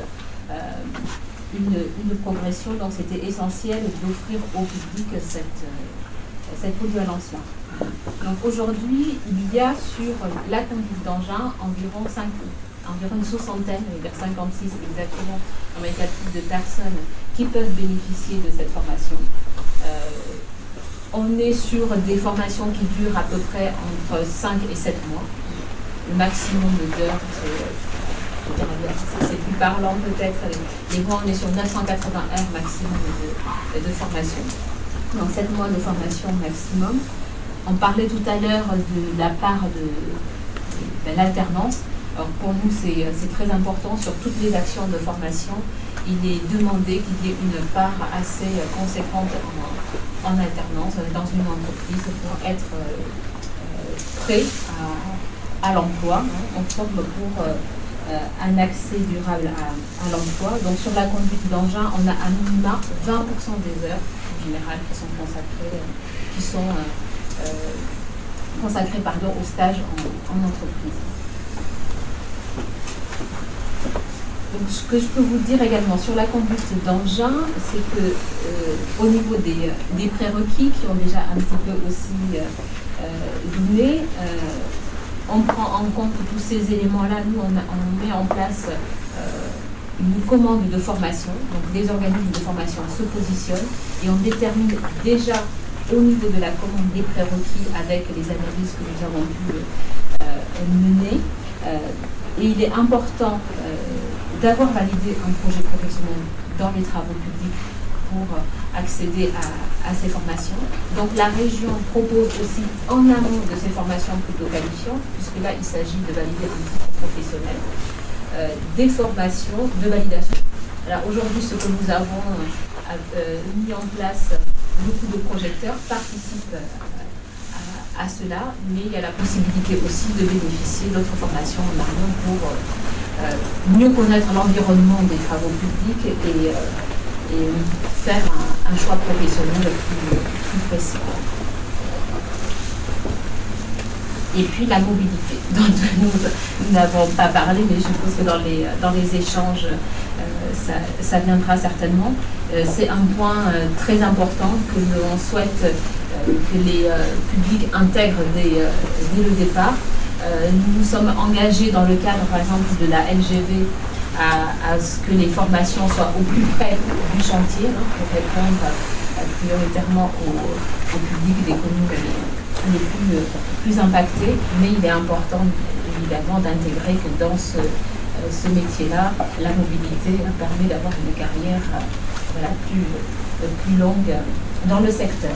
F: peu une progression, donc c'était essentiel d'offrir au public cette polyvalence-là. Donc aujourd'hui, il y a sur la conduite d'engin environ une soixantaine, vers 56 exactement, dans les calculs de personnes qui peuvent bénéficier de cette formation. On est sur des formations qui durent à peu près entre 5 et 7 mois. Le maximum d'heures, c'est plus parlant peut-être. Les mois, on est sur 980 heures maximum de formation. Donc 7 mois de formation maximum. On parlait tout à l'heure de la part de l'alternance. Alors pour nous, c'est très important sur toutes les actions de formation. Il est demandé qu'il y ait une part assez conséquente en alternance dans une entreprise pour être prêt à l'emploi. On forme pour un accès durable à l'emploi. Donc sur la conduite d'engin, on a à minima 20% des heures en général qui sont consacrées au stage en entreprise. Donc, ce que je peux vous dire également sur la conduite d'engin, c'est que au niveau des prérequis qui ont déjà un petit peu aussi donné, on prend en compte tous ces éléments-là. Nous, on met en place une commande de formation. Donc, des organismes de formation se positionnent et on détermine déjà au niveau de la commande des prérequis avec les analyses que nous avons pu mener. Et il est important d'avoir validé un projet professionnel dans les travaux publics
G: pour accéder à ces formations. Donc la région propose aussi en amont de ces formations plutôt qualifiantes, puisque là il s'agit de valider un titre professionnel, des formations de validation. Alors aujourd'hui, ce que nous avons mis en place, beaucoup de projecteurs participent à cela, mais il y a la possibilité aussi de bénéficier d'autres formations en amont pour mieux connaître l'environnement des travaux publics et faire un choix professionnel plus précis. Et puis la mobilité, dont nous n'avons pas parlé, mais je suppose que dans les échanges, ça viendra certainement. C'est un point très important que l'on souhaite que les publics intègrent dès le départ. Nous nous sommes engagés dans le cadre, par exemple, de la LGV à ce que les formations soient au plus près du chantier, pour répondre prioritairement au public des communes les plus impactées. Mais il est important, évidemment, d'intégrer que dans ce métier-là, la mobilité permet d'avoir une carrière plus longue dans le secteur.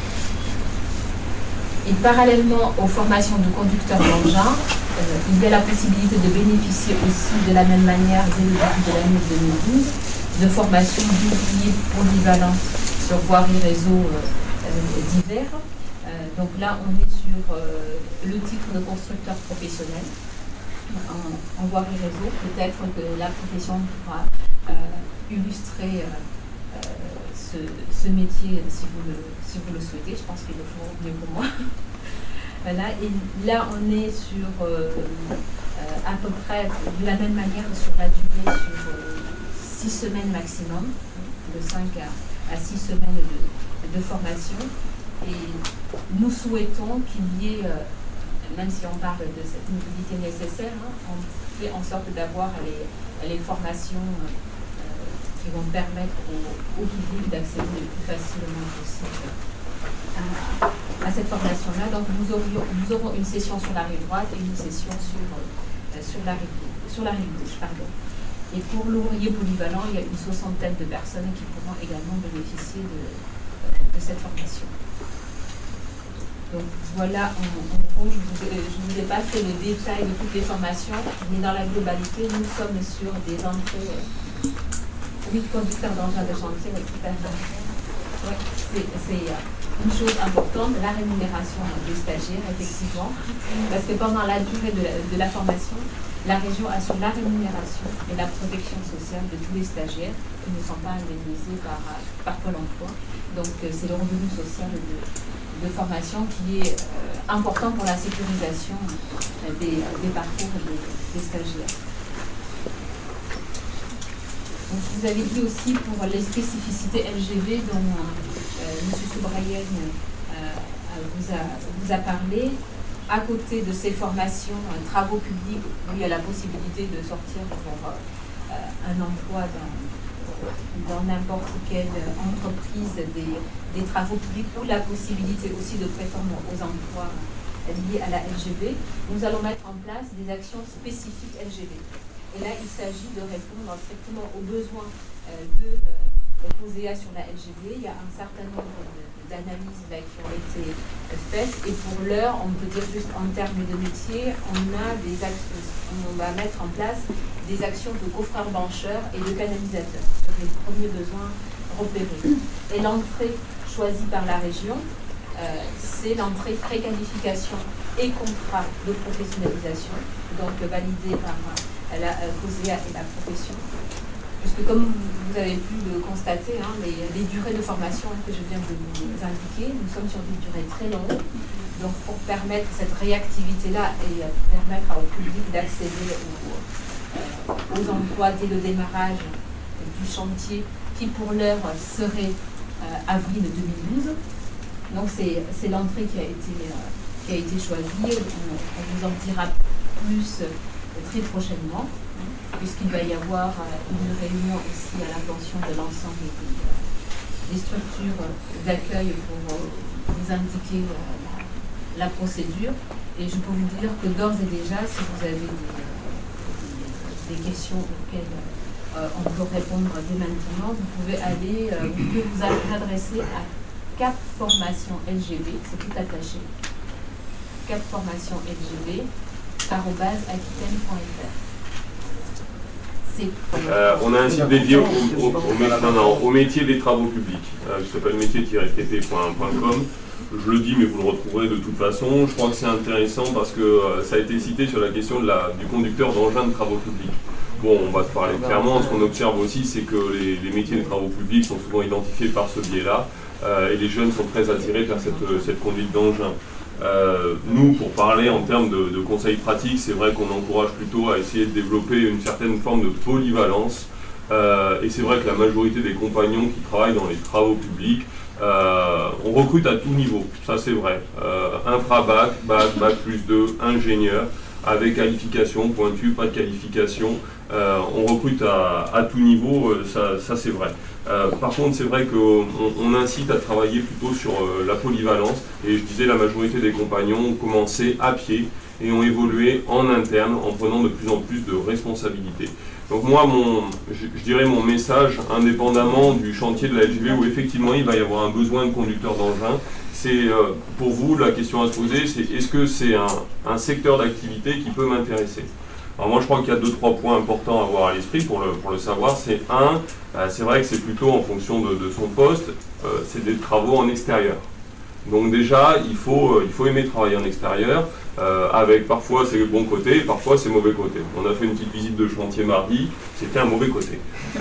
G: Et parallèlement aux formations de conducteurs d'engins, il y a la possibilité de bénéficier aussi de la même manière, dès le début de l'année 2012, de formations d'ouvriers polyvalents sur voirie réseau divers. Donc là, on est sur le titre de constructeur professionnel en voirie réseau. Peut-être que la profession pourra illustrer ce métier si vous le souhaitez. Je pense qu'il le faut mieux que moi. Voilà. Et là, on est sur à peu près de la même manière sur la durée sur 6 semaines maximum, de 5 à 6 semaines de formation. Et nous souhaitons qu'il y ait, même si on parle de cette mobilité nécessaire, on fait en sorte d'avoir les formations qui vont permettre au public d'accéder le plus facilement possible à cette formation-là. Donc nous aurons une session sur la rive droite et une session sur la rive gauche. Pardon. Et pour l'ouvrier polyvalent, il y a une 60aine de personnes qui pourront également bénéficier de cette formation. Donc voilà, en gros, je ne vous ai pas fait le détail de toutes les formations, mais dans la globalité, nous sommes sur des entrées, conducteurs d'engins de chantier, tout à fait. Ouais, c'est une chose importante, la rémunération des stagiaires, effectivement, parce que pendant la durée de la formation, la région assure la rémunération et la protection sociale de tous les stagiaires qui ne sont pas indemnisés par Pôle emploi. Donc c'est le revenu social de formation qui est important pour la sécurisation des parcours des stagiaires. Donc, je vous avais dit aussi pour les spécificités LGV dont M. Soubrayen vous a parlé. À côté de ces formations, travaux publics, où il y a la possibilité de sortir pour un emploi dans n'importe quelle entreprise des travaux publics, ou la possibilité aussi de prétendre aux emplois liés à la LGV, nous allons mettre en place des actions spécifiques LGV. Et là, il s'agit de répondre strictement aux besoins de POSEA sur la LGV. Il y a un certain nombre d'analyses qui ont été faites, et pour l'heure, on peut dire juste en termes de métier, on va mettre en place des actions de coffreurs-bancheurs et de canalisateurs sur les premiers besoins repérés. Et l'entrée choisie par la région, c'est l'entrée préqualification et contrat de professionnalisation, donc validée par la POSEA et la profession. Puisque comme vous avez pu le constater, les durées de formation que je viens de vous indiquer, nous sommes sur des durées très longues. Donc pour permettre cette réactivité-là et permettre au public d'accéder aux emplois dès le démarrage du chantier, qui pour l'heure serait avril 2012. Donc c'est l'entrée qui a été choisie. On vous en dira plus très prochainement, puisqu'il va y avoir une réunion aussi à l'intention de l'ensemble des structures d'accueil pour vous indiquer la procédure. Et je peux vous dire que d'ores et déjà, si vous avez des questions auxquelles on peut répondre dès maintenant. Vous pouvez vous adresser à Cap Formation LGB, c'est tout attaché, capformationlgb@aquitaine.fr.
B: On a un site dédié au métier des travaux publics, qui s'appelle métier-tp.com. Je le dis, mais vous le retrouverez de toute façon. Je crois que c'est intéressant parce que ça a été cité sur la question du conducteur d'engins de travaux publics. Bon, on va se parler clairement. Ce qu'on observe aussi, c'est que les métiers des travaux publics sont souvent identifiés par ce biais-là, et les jeunes sont très attirés vers cette conduite d'engin. Nous, pour parler en termes de conseils pratiques, c'est vrai qu'on encourage plutôt à essayer de développer une certaine forme de polyvalence. Et c'est vrai que la majorité des compagnons qui travaillent dans les travaux publics, on recrute à tout niveau, ça c'est vrai. Infra-bac, bac plus 2, ingénieur, avec qualification, pointue, pas de qualification. On recrute à tout niveau, ça c'est vrai. Par contre, c'est vrai qu'on incite à travailler plutôt sur la polyvalence. Et je disais, la majorité des compagnons ont commencé à pied et ont évolué en interne en prenant de plus en plus de responsabilités. Donc moi, je dirais mon message, indépendamment du chantier de la LGB, où effectivement il va y avoir un besoin de conducteurs d'engins, c'est pour vous, la question à se poser, c'est est-ce que c'est un secteur d'activité qui peut m'intéresser? Alors moi je crois qu'il y a 2-3 points importants à avoir à l'esprit pour le savoir. C'est c'est vrai que c'est plutôt en fonction de son poste, c'est des travaux en extérieur. Donc déjà, il faut aimer travailler en extérieur, avec parfois ses bons côtés, parfois ses mauvais côtés. On a fait une petite visite de chantier mardi, c'était un mauvais côté.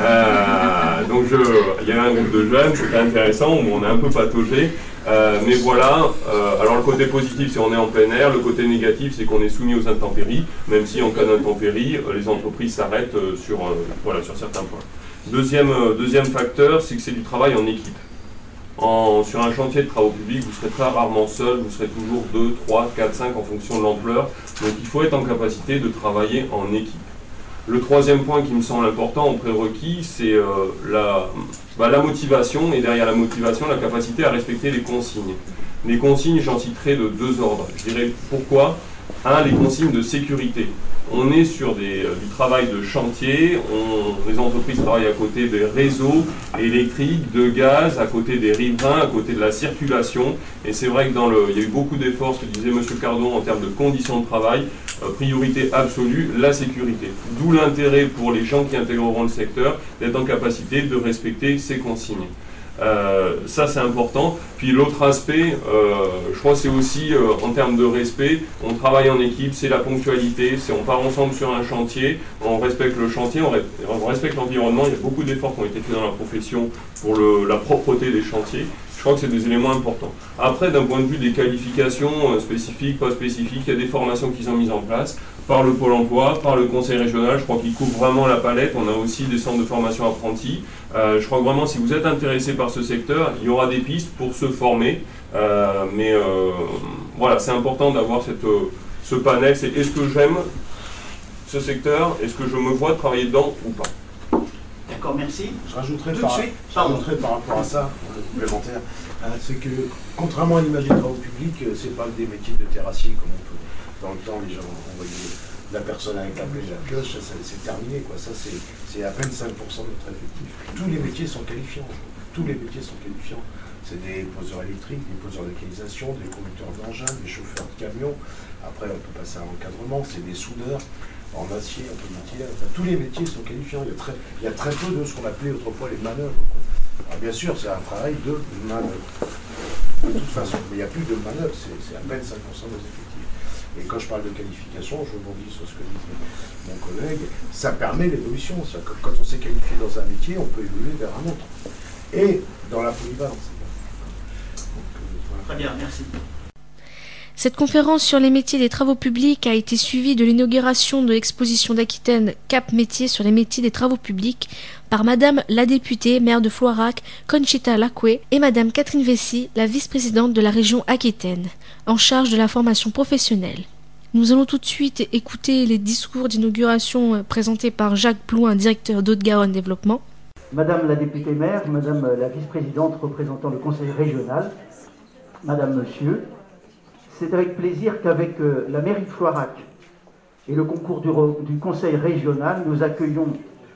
B: Donc il y avait un groupe de jeunes, c'était intéressant, où on a un peu pataugé. Mais voilà, alors le côté positif c'est qu'on est en plein air, le côté négatif c'est qu'on est soumis aux intempéries, même si en cas d'intempéries, les entreprises s'arrêtent sur certains points. Deuxième facteur, c'est que c'est du travail en équipe. Sur un chantier de travaux publics, vous serez très rarement seul, vous serez toujours 2, 3, 4, 5 en fonction de l'ampleur. Donc il faut être en capacité de travailler en équipe. Le troisième point qui me semble important en prérequis, c'est la motivation, et derrière la motivation, la capacité à respecter les consignes. Les consignes, j'en citerai de 2 ordres. Je dirais pourquoi. Les consignes de sécurité. On est sur du travail de chantier, les entreprises travaillent à côté des réseaux électriques, de gaz, à côté des riverains, à côté de la circulation. Et c'est vrai que il y a eu beaucoup d'efforts, ce que disait M. Cardon, en termes de conditions de travail. Priorité absolue, la sécurité. D'où l'intérêt pour les gens qui intégreront le secteur d'être en capacité de respecter ces consignes. Ça c'est important. Puis l'autre aspect, je crois c'est aussi en termes de respect, on travaille en équipe, c'est la ponctualité, on part ensemble sur un chantier, on respecte le chantier, on respecte l'environnement. Il y a beaucoup d'efforts qui ont été faits dans la profession pour la propreté des chantiers. Je crois que c'est des éléments importants. Après, d'un point de vue des qualifications spécifiques, pas spécifiques, il y a des formations qui sont mises en place par le Pôle emploi, par le Conseil régional. Je crois qu'ils couvrent vraiment la palette. On a aussi des centres de formation apprentis. Je crois que vraiment, si vous êtes intéressé par ce secteur, il y aura des pistes pour se former. Voilà, c'est important d'avoir ce panel. C'est est-ce que j'aime ce secteur? Est-ce que je me vois travailler dedans ou pas?
C: D'accord, merci.
D: Je rajouterais par rapport à ça, complémentaire, c'est que contrairement à l'image des travaux publics, c'est pas des métiers de terrassier comme on peut. Dans le temps, les gens envoyaient la personne avec la pelle et la pioche, c'est terminé, quoi. Ça, c'est à peine 5% de notre effectif. Tous les métiers sont qualifiants. Tous les métiers sont qualifiants. C'est des poseurs électriques, des poseurs de canalisation, des conducteurs d'engins, des chauffeurs de camions. Après, on peut passer à l'encadrement, c'est des soudeurs en acier, en polymatière. Enfin, tous les métiers sont qualifiants. Il y a très peu de ce qu'on appelait autrefois les manœuvres, quoi. Alors, bien sûr, c'est un travail de manœuvre. De toute façon, mais il n'y a plus de manœuvre, c'est à peine 5% de nos effectifs. Et quand je parle de qualification, je rebondis sur ce que dit mon collègue, ça permet l'évolution. Quand on s'est qualifié dans un métier, on peut évoluer vers un autre. Et dans la polyvalence.
C: Voilà. Très bien, merci.
A: Cette conférence sur les métiers des travaux publics a été suivie de l'inauguration de l'exposition d'Aquitaine Cap Métiers sur les métiers des travaux publics par Madame la députée maire de Floirac, Conchita Lacoué, et Madame Catherine Vessy, la vice-présidente de la région Aquitaine, en charge de la formation professionnelle. Nous allons tout de suite écouter les discours d'inauguration présentés par Jacques Plouin, directeur d'Haute-Garonne Développement.
C: Madame la députée maire, Madame la vice-présidente représentant le conseil régional, Madame, Monsieur, c'est avec plaisir qu'avec la mairie de Floirac et le concours du conseil régional, nous accueillons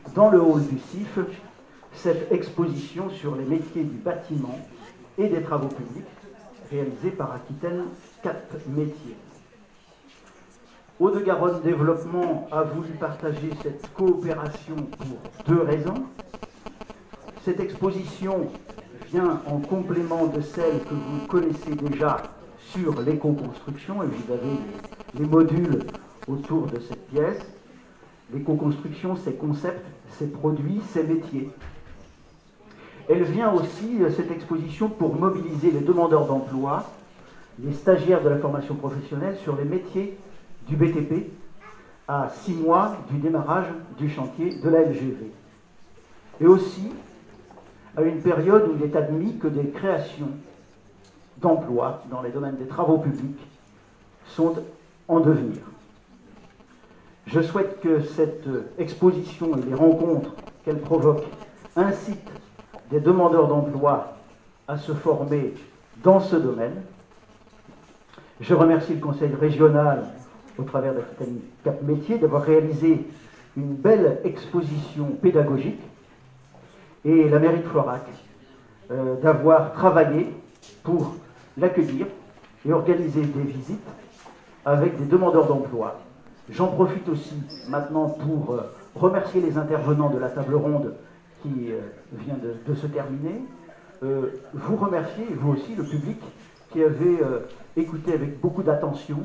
C: dans le hall du CIF cette exposition sur les métiers du bâtiment et des travaux publics réalisée par Aquitaine Cap Métiers. Hauts-de-Garonne Développement a voulu partager cette coopération pour 2 raisons. Cette exposition vient en complément de celle que vous connaissez déjà sur l'éco-construction, et vous avez les modules autour de cette pièce. L'éco-construction, ses concepts, ses produits, ses métiers. Elle vient aussi, cette exposition, pour mobiliser les demandeurs d'emploi, les stagiaires de la formation professionnelle sur les métiers du BTP à 6 mois du démarrage du chantier de la LGV. Et aussi à une période où il est admis que des créations d'emplois dans les domaines des travaux publics sont en devenir. Je souhaite que cette exposition et les rencontres qu'elle provoque incitent des demandeurs d'emploi à se former dans ce domaine. Je remercie le Conseil régional, au travers d'Aquitaine Cap Métiers, d'avoir réalisé une belle exposition pédagogique, et la mairie de Floirac d'avoir travaillé pour l'accueillir et organiser des visites avec des demandeurs d'emploi. J'en profite aussi maintenant pour remercier les intervenants de la table ronde qui vient de se terminer. Vous remercier, vous aussi, le public, qui avait écouté avec beaucoup d'attention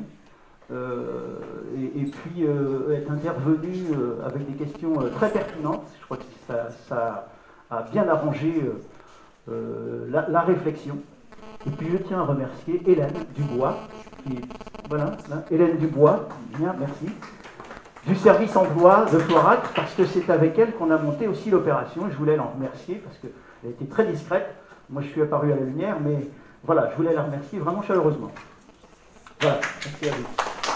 C: et puis est intervenu avec des questions très pertinentes. Je crois que ça a bien arrangé la réflexion. Et puis je tiens à remercier Hélène Dubois, qui, voilà, là, Hélène Dubois, bien, merci, du service emploi de Floirac, parce que c'est avec elle qu'on a monté aussi l'opération, et je voulais l'en remercier, parce qu'elle était très discrète. Moi je suis apparu à la lumière, mais voilà, je voulais la remercier vraiment chaleureusement. Voilà, merci à vous.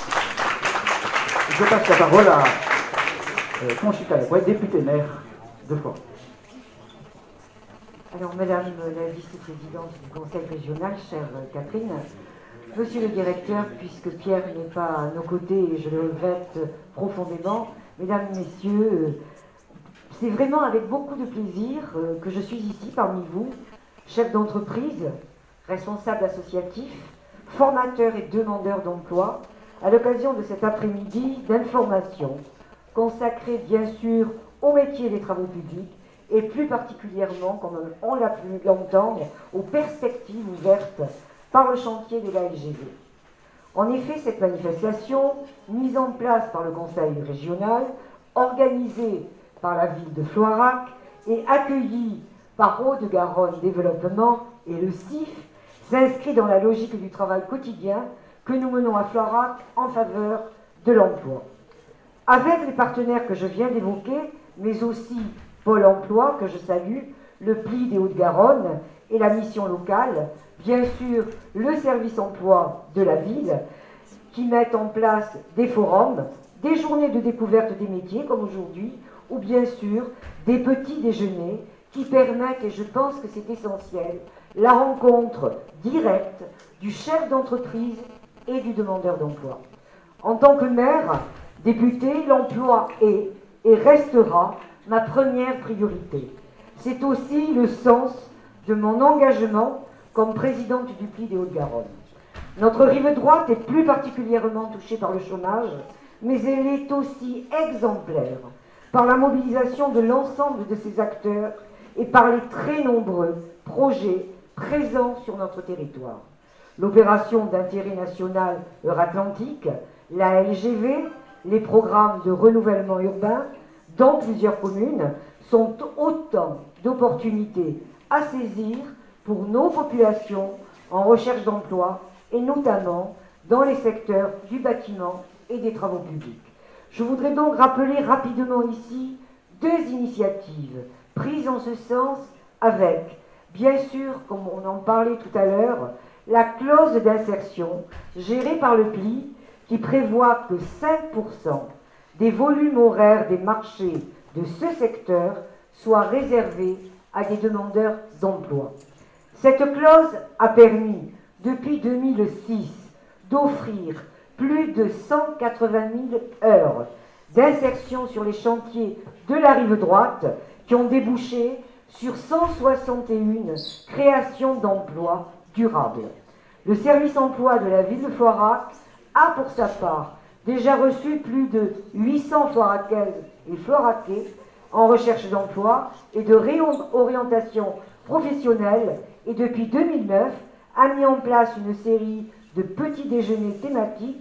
C: Je passe la parole à Conchita Lacroix, députée maire de Floirac.
H: Alors, Madame la vice-présidente du Conseil régional, chère Catherine, Monsieur le directeur, puisque Pierre n'est pas à nos côtés et je le regrette profondément, Mesdames, Messieurs, c'est vraiment avec beaucoup de plaisir que je suis ici parmi vous, chef d'entreprise, responsable associatif, formateur et demandeur d'emploi, à l'occasion de cet après-midi d'information consacré bien sûr au métier des travaux publics et plus particulièrement, comme on l'a pu l'entendre, aux perspectives ouvertes par le chantier de la LGV. En effet, cette manifestation, mise en place par le Conseil régional, organisée par la ville de Floirac et accueillie par Hauts-de-Garonne Développement et le CIF, s'inscrit dans la logique du travail quotidien que nous menons à Floirac en faveur de l'emploi. Avec les partenaires que je viens d'évoquer, mais aussi Pôle emploi, que je salue, le Pli des Hauts-de-Garonne et la mission locale, bien sûr le service emploi de la ville, qui mettent en place des forums, des journées de découverte des métiers comme aujourd'hui, ou bien sûr des petits déjeuners qui permettent, et je pense que c'est essentiel, la rencontre directe du chef d'entreprise et du demandeur d'emploi. En tant que maire, député, l'emploi est et restera ma première priorité. C'est aussi le sens de mon engagement comme présidente du Pli des Hauts-de-Garonne. Notre rive droite est plus particulièrement touchée par le chômage, mais elle est aussi exemplaire par la mobilisation de l'ensemble de ses acteurs et par les très nombreux projets présents sur notre territoire. L'opération d'intérêt national Euratlantique, la LGV, les programmes de renouvellement urbain dans plusieurs communes sont autant d'opportunités à saisir pour nos populations en recherche d'emploi et notamment dans les secteurs du bâtiment et des travaux publics. Je voudrais donc rappeler rapidement ici 2 initiatives prises en ce sens avec, bien sûr, comme on en parlait tout à l'heure, la clause d'insertion gérée par le Pli qui prévoit que 5% des volumes horaires des marchés de ce secteur soient réservés à des demandeurs d'emploi. Cette clause a permis, depuis 2006, d'offrir plus de 180 000 heures d'insertion sur les chantiers de la rive droite qui ont débouché sur 161 créations d'emplois durables. Le service emploi de la ville de Floirac a pour sa part déjà reçu plus de 800 floiracaises et floiracais en recherche d'emploi et de réorientation professionnelle et depuis 2009 a mis en place une série de petits déjeuners thématiques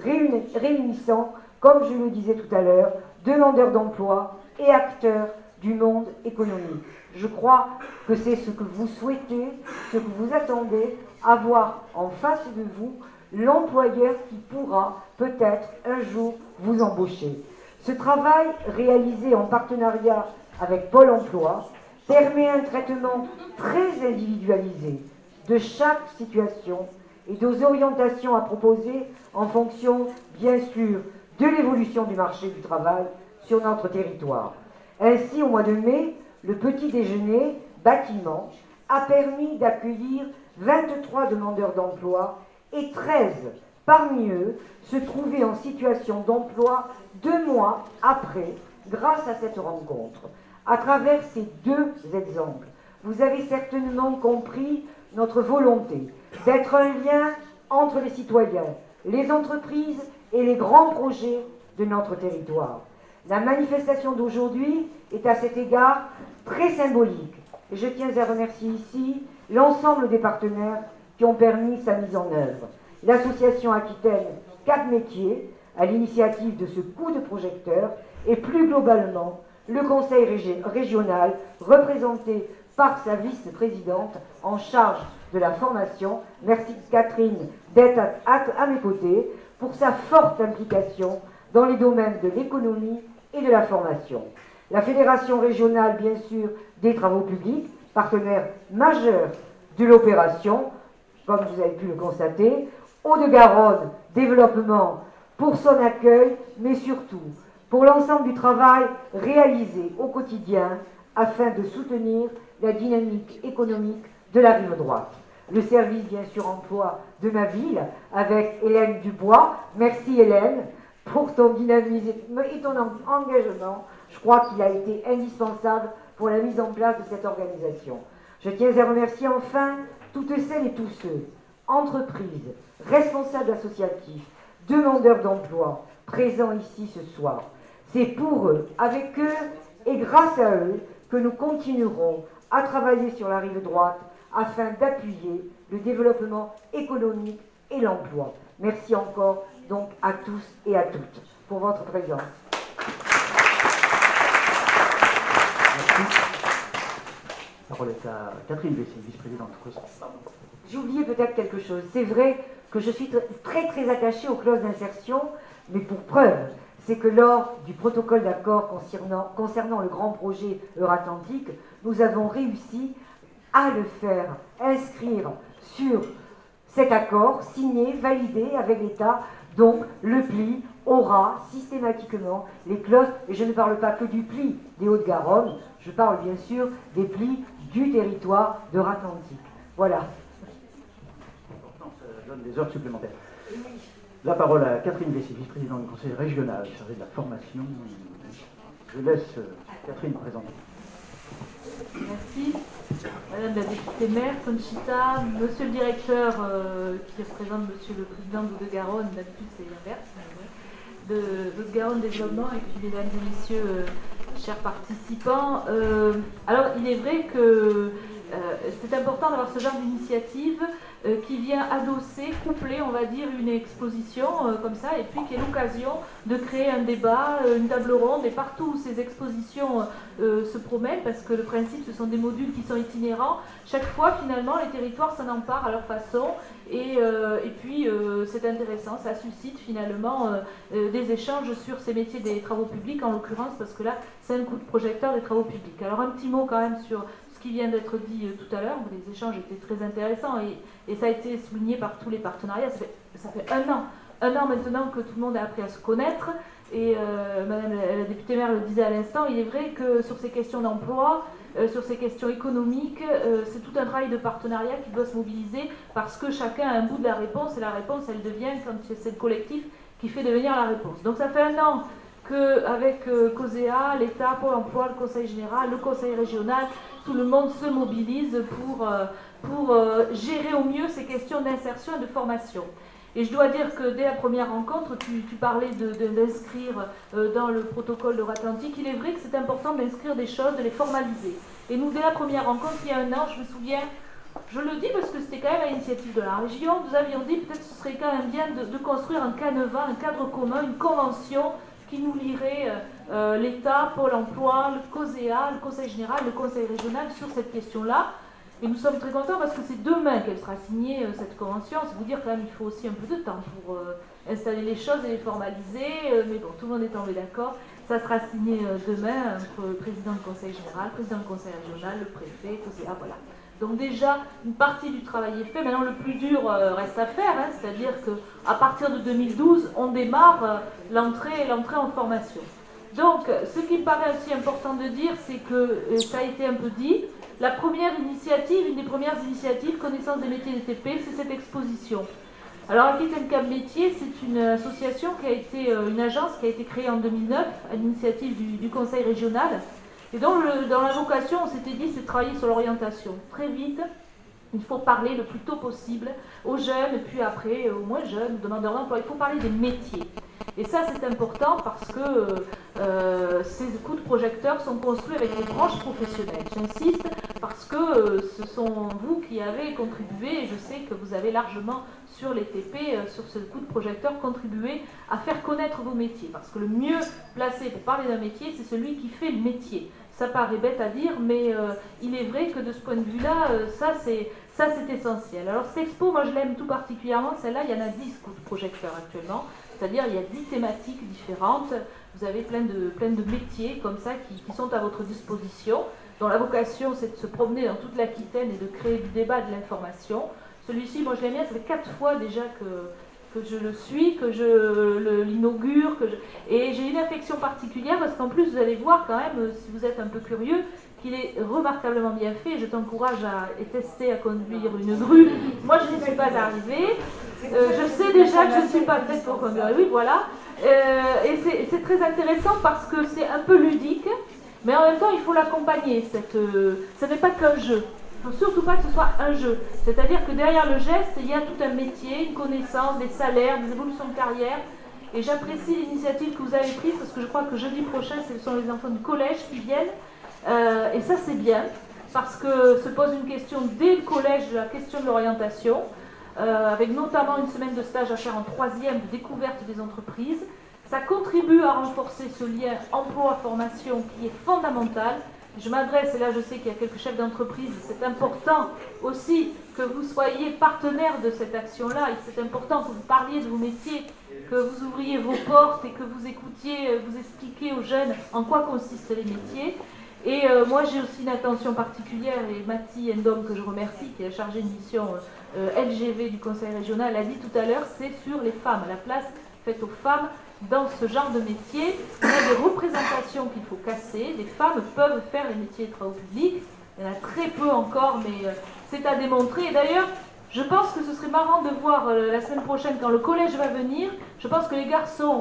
H: réunissant, comme je le disais tout à l'heure, demandeurs d'emploi et acteurs du monde économique. Je crois que c'est ce que vous souhaitez, ce que vous attendez, avoir en face de vous l'employeur qui pourra peut-être un jour vous embaucher. Ce travail, réalisé en partenariat avec Pôle emploi, permet un traitement très individualisé de chaque situation et des orientations à proposer en fonction, bien sûr, de l'évolution du marché du travail sur notre territoire. Ainsi, au mois de mai, le petit déjeuner bâtiment a permis d'accueillir 23 demandeurs d'emploi et 13 parmi eux se trouvaient en situation d'emploi 2 mois après, grâce à cette rencontre. À travers ces 2 exemples, vous avez certainement compris notre volonté d'être un lien entre les citoyens, les entreprises et les grands projets de notre territoire. La manifestation d'aujourd'hui est à cet égard très symbolique. Et je tiens à remercier ici l'ensemble des partenaires qui ont permis sa mise en œuvre. L'association Aquitaine Cap Métiers, à l'initiative de ce coup de projecteur, et plus globalement le conseil régional, représenté par sa vice-présidente en charge de la formation. Merci Catherine d'être à mes côtés pour sa forte implication dans les domaines de l'économie et de la formation. La Fédération régionale, bien sûr, des travaux publics, partenaire majeur de l'opération, comme vous avez pu le constater, Hauts-de-Garonne Développement pour son accueil, mais surtout pour l'ensemble du travail réalisé au quotidien afin de soutenir la dynamique économique de la rive droite. Le service, bien sûr, emploi de ma ville, avec Hélène Dubois. Merci Hélène pour ton dynamisme et ton engagement. Je crois qu'il a été indispensable pour la mise en place de cette organisation. Je tiens à remercier enfin toutes celles et tous ceux, entreprises, responsables associatifs, demandeurs d'emploi, présents ici ce soir. C'est pour eux, avec eux et grâce à eux, que nous continuerons à travailler sur la rive droite afin d'appuyer le développement économique et l'emploi. Merci encore donc à tous et à toutes pour votre présence.
C: Merci. La parole est à Catherine Bessy, vice-présidente.
H: J'ai oublié peut-être quelque chose. C'est vrai que je suis très très attachée aux clauses d'insertion, mais pour preuve, c'est que lors du protocole d'accord concernant le grand projet Euratlantique, nous avons réussi à le faire inscrire sur cet accord, signé, validé avec l'État. Donc le pli aura systématiquement les clauses, et je ne parle pas que du pli des Hauts-de-Garonne, je parle bien sûr des plis du territoire d'Euratlantique. Voilà.
C: Ça donne des heures supplémentaires. La parole à Catherine Bessy, vice-présidente du conseil régional chargée de la formation. Je laisse Catherine présenter.
F: Merci. Madame la députée maire, Conchita, monsieur le directeur qui représente monsieur le président d'Hauts-de-Garonne, d'habitude c'est l'inverse, de Hauts-de-Garonne Développement, et puis mesdames et messieurs, chers participants. Alors il est vrai que c'est important d'avoir ce genre d'initiative qui vient adosser, coupler, on va dire, une exposition comme ça, et puis qui est l'occasion de créer un débat, une table ronde, et partout où ces expositions se promènent, parce que le principe, ce sont des modules qui sont itinérants, chaque fois, finalement, les territoires s'en emparent à leur façon, et puis c'est intéressant, ça suscite finalement des échanges sur ces métiers des travaux publics, en l'occurrence, parce que là, c'est un coup de projecteur des travaux publics. Alors un petit mot quand même sur ce qui vient d'être dit tout à l'heure, les échanges étaient très intéressants et ça a été souligné par tous les partenariats. Ça fait un an maintenant que tout le monde a appris à se connaître et Madame la députée maire le disait à l'instant, il est vrai que sur ces questions d'emploi, sur ces questions économiques, c'est tout un travail de partenariat qui doit se mobiliser parce que chacun a un bout de la réponse et la réponse elle devient quand c'est le collectif qui fait devenir la réponse. Donc ça fait un an
I: qu'avec COSEA, l'État, Pôle emploi, le Conseil général, le Conseil régional, tout le monde se mobilise pour gérer au mieux ces questions d'insertion et de formation. Et je dois dire que dès la première rencontre, tu parlais d'inscrire dans le protocole Atlantique. Il est vrai que c'est important d'inscrire des choses, de les formaliser. Et nous, dès la première rencontre, il y a un an, je me souviens, je le dis parce que c'était quand même à l'initiative de la région, nous avions dit peut-être que ce serait quand même bien de construire un canevas, un cadre commun, une convention qui nous lierait l'État, Pôle emploi, le COSEA, le Conseil général, le Conseil régional sur cette question-là. Et nous sommes très contents parce que c'est demain qu'elle sera signée, cette convention. C'est vous dire quand même il faut aussi un peu de temps pour installer les choses et les formaliser. Mais bon, tout le monde est tombé d'accord. Ça sera signé demain entre le président du Conseil général, le président du Conseil régional, le préfet, COSEA, voilà. Donc déjà, une partie du travail est fait. Maintenant, le plus dur reste à faire, hein, c'est-à-dire qu'à partir de 2012, on démarre l'entrée en formation. Donc, ce qui me paraît aussi important de dire, c'est que, ça a été un peu dit, la première initiative, une des premières initiatives, connaissance des métiers des TP, c'est cette exposition. Alors, Aquitaine Cap Métiers, c'est une association qui a été, une agence qui a été créée en 2009, à l'initiative du Conseil régional. Et dans la vocation, on s'était dit, c'est de travailler sur l'orientation. Très vite, il faut parler le plus tôt possible aux jeunes, et puis après, aux moins jeunes, aux demandeurs d'emploi. Il faut parler des métiers. Et ça, c'est important parce que ces coups de projecteur sont construits avec les branches professionnelles. J'insiste parce que ce sont vous qui avez contribué, et je sais que vous avez largement sur les TP, sur ce coup de projecteur, contribué à faire connaître vos métiers. Parce que le mieux placé pour parler d'un métier, c'est celui qui fait le métier. Ça paraît bête à dire, mais il est vrai que de ce point de vue-là, ça c'est essentiel. Alors cette expo, moi je l'aime tout particulièrement, celle-là, il y en a 10 coups de projecteur actuellement, c'est-à-dire il y a 10 thématiques différentes, vous avez plein de métiers comme ça qui sont à votre disposition, dont la vocation c'est de se promener dans toute l'Aquitaine et de créer du débat, de l'information. Celui-ci, moi je l'aime bien, ça fait 4 fois déjà que je le suis, que je l'inaugure, et j'ai une affection particulière parce qu'en plus vous allez voir quand même, si vous êtes un peu curieux, qu'il est remarquablement bien fait. Je t'encourage à tester à conduire une grue. Moi je n'y suis pas arrivée, je sais déjà que je ne suis pas faite pour conduire une grue, voilà. Et c'est très intéressant parce que c'est un peu ludique, mais en même temps il faut l'accompagner. Ce n'est pas qu'un jeu. Il ne faut surtout pas que ce soit un jeu. C'est-à-dire que derrière le geste, il y a tout un métier, une connaissance, des salaires, des évolutions de carrière. Et j'apprécie l'initiative que vous avez prise parce que je crois que jeudi prochain, ce sont les enfants du collège qui viennent. Et ça, c'est bien parce que se pose une question dès le collège, la question de l'orientation, avec notamment une semaine de stage à faire en 3e de découverte des entreprises. Ça contribue à renforcer ce lien emploi-formation qui est fondamental. Je m'adresse, et là je sais qu'il y a quelques chefs d'entreprise, c'est important aussi que vous soyez partenaires de cette action-là, et c'est important que vous parliez de vos métiers, que vous ouvriez vos portes et que vous écoutiez, vous expliquiez aux jeunes en quoi consistent les métiers. Et moi j'ai aussi une attention particulière, et Mathie Endom, que je remercie, qui est chargée de mission LGV du Conseil régional, a dit tout à l'heure, c'est sur les femmes, la place faite aux femmes. Dans ce genre de métier, il y a des représentations qu'il faut casser. Les femmes peuvent faire les métiers de travaux publics. Il y en a très peu encore, mais c'est à démontrer. Et d'ailleurs, je pense que ce serait marrant de voir la semaine prochaine, quand le collège va venir, je pense que les garçons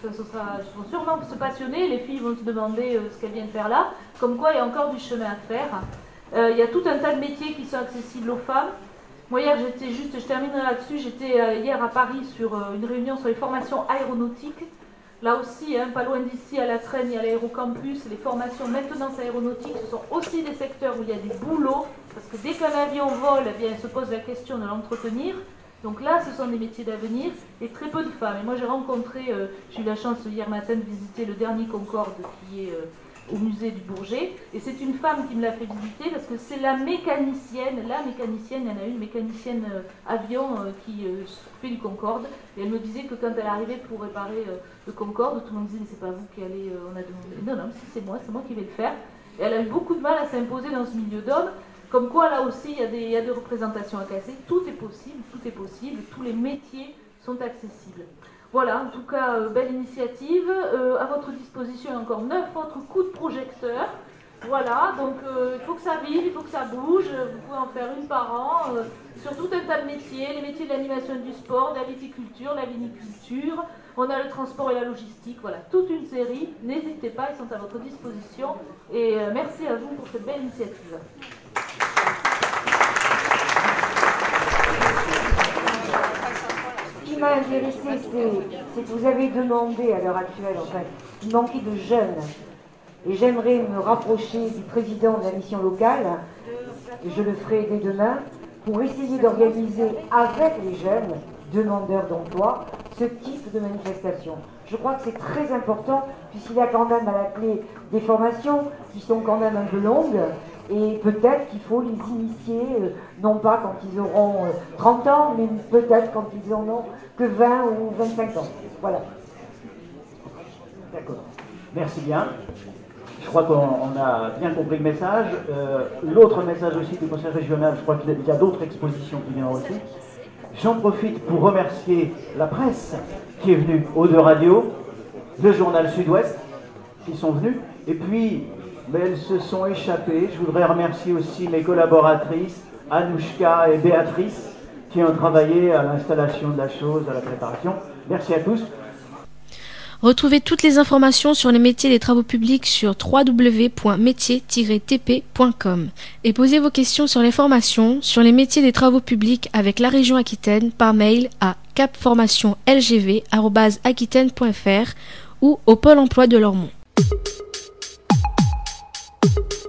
I: vont sûrement se passionner, les filles vont se demander ce qu'elles viennent faire là, comme quoi il y a encore du chemin à faire. Il y a tout un tas de métiers qui sont accessibles aux femmes. Moi hier, je terminerai là-dessus, j'étais hier à Paris sur une réunion sur les formations aéronautiques. Là aussi, pas loin d'ici, à la Traîne, il y a l'aérocampus, les formations maintenance aéronautique, ce sont aussi des secteurs où il y a des boulots, parce que dès qu'un avion vole, eh bien, se pose la question de l'entretenir. Donc là, ce sont des métiers d'avenir et très peu de femmes. Et moi, j'ai eu la chance hier matin de visiter le dernier Concorde qui est au musée du Bourget, et c'est une femme qui me l'a fait visiter parce que c'est la mécanicienne, il y en a une mécanicienne avion qui fait du Concorde, et elle me disait que quand elle arrivait pour réparer le Concorde, tout le monde disait mais c'est pas vous qui allez, on a demandé, non, si c'est moi qui vais le faire, et elle a eu beaucoup de mal à s'imposer dans ce milieu d'hommes, comme quoi là aussi il y a des représentations à casser, tout est possible, tous les métiers sont accessibles. Voilà, en tout cas, belle initiative. À votre disposition, il y a encore 9 autres coups de projecteur. Voilà, donc il faut que ça vive, il faut que ça bouge. Vous pouvez en faire une par an sur tout un tas de métiers. Les métiers de l'animation et du sport, de la viticulture, de la viniculture, On a le transport et la logistique, voilà, toute une série. N'hésitez pas, ils sont à votre disposition. Et merci à vous pour cette belle initiative.
H: Ce qui m'a intéressé, c'est que vous avez demandé à l'heure actuelle, enfin, il manquait de jeunes. Et j'aimerais me rapprocher du président de la mission locale, et je le ferai dès demain, pour essayer d'organiser avec les jeunes demandeurs d'emploi ce type de manifestation. Je crois que c'est très important, puisqu'il y a quand même à la clé des formations qui sont quand même un peu longues, et peut-être qu'il faut les initier, non pas quand ils auront 30 ans, mais peut-être quand ils en ont que 20 ou 25 ans. Voilà.
C: D'accord. Merci bien. Je crois qu'on a bien compris le message. L'autre message aussi du Conseil régional, je crois qu'il y a d'autres expositions qui viennent aussi. J'en profite pour remercier la presse qui est venue, Eau de Radio, le journal Sud-Ouest, qui sont venus. Et puis, elles se sont échappées. Je voudrais remercier aussi mes collaboratrices, Anouchka et Béatrice, qui ont travaillé à l'installation de la chose, à la préparation. Merci à tous.
A: Retrouvez toutes les informations sur les métiers des travaux publics sur www.métiers-tp.com et posez vos questions sur les formations sur les métiers des travaux publics avec la région Aquitaine par mail à capformationlgv@aquitaine.fr ou au Pôle emploi de Lormont.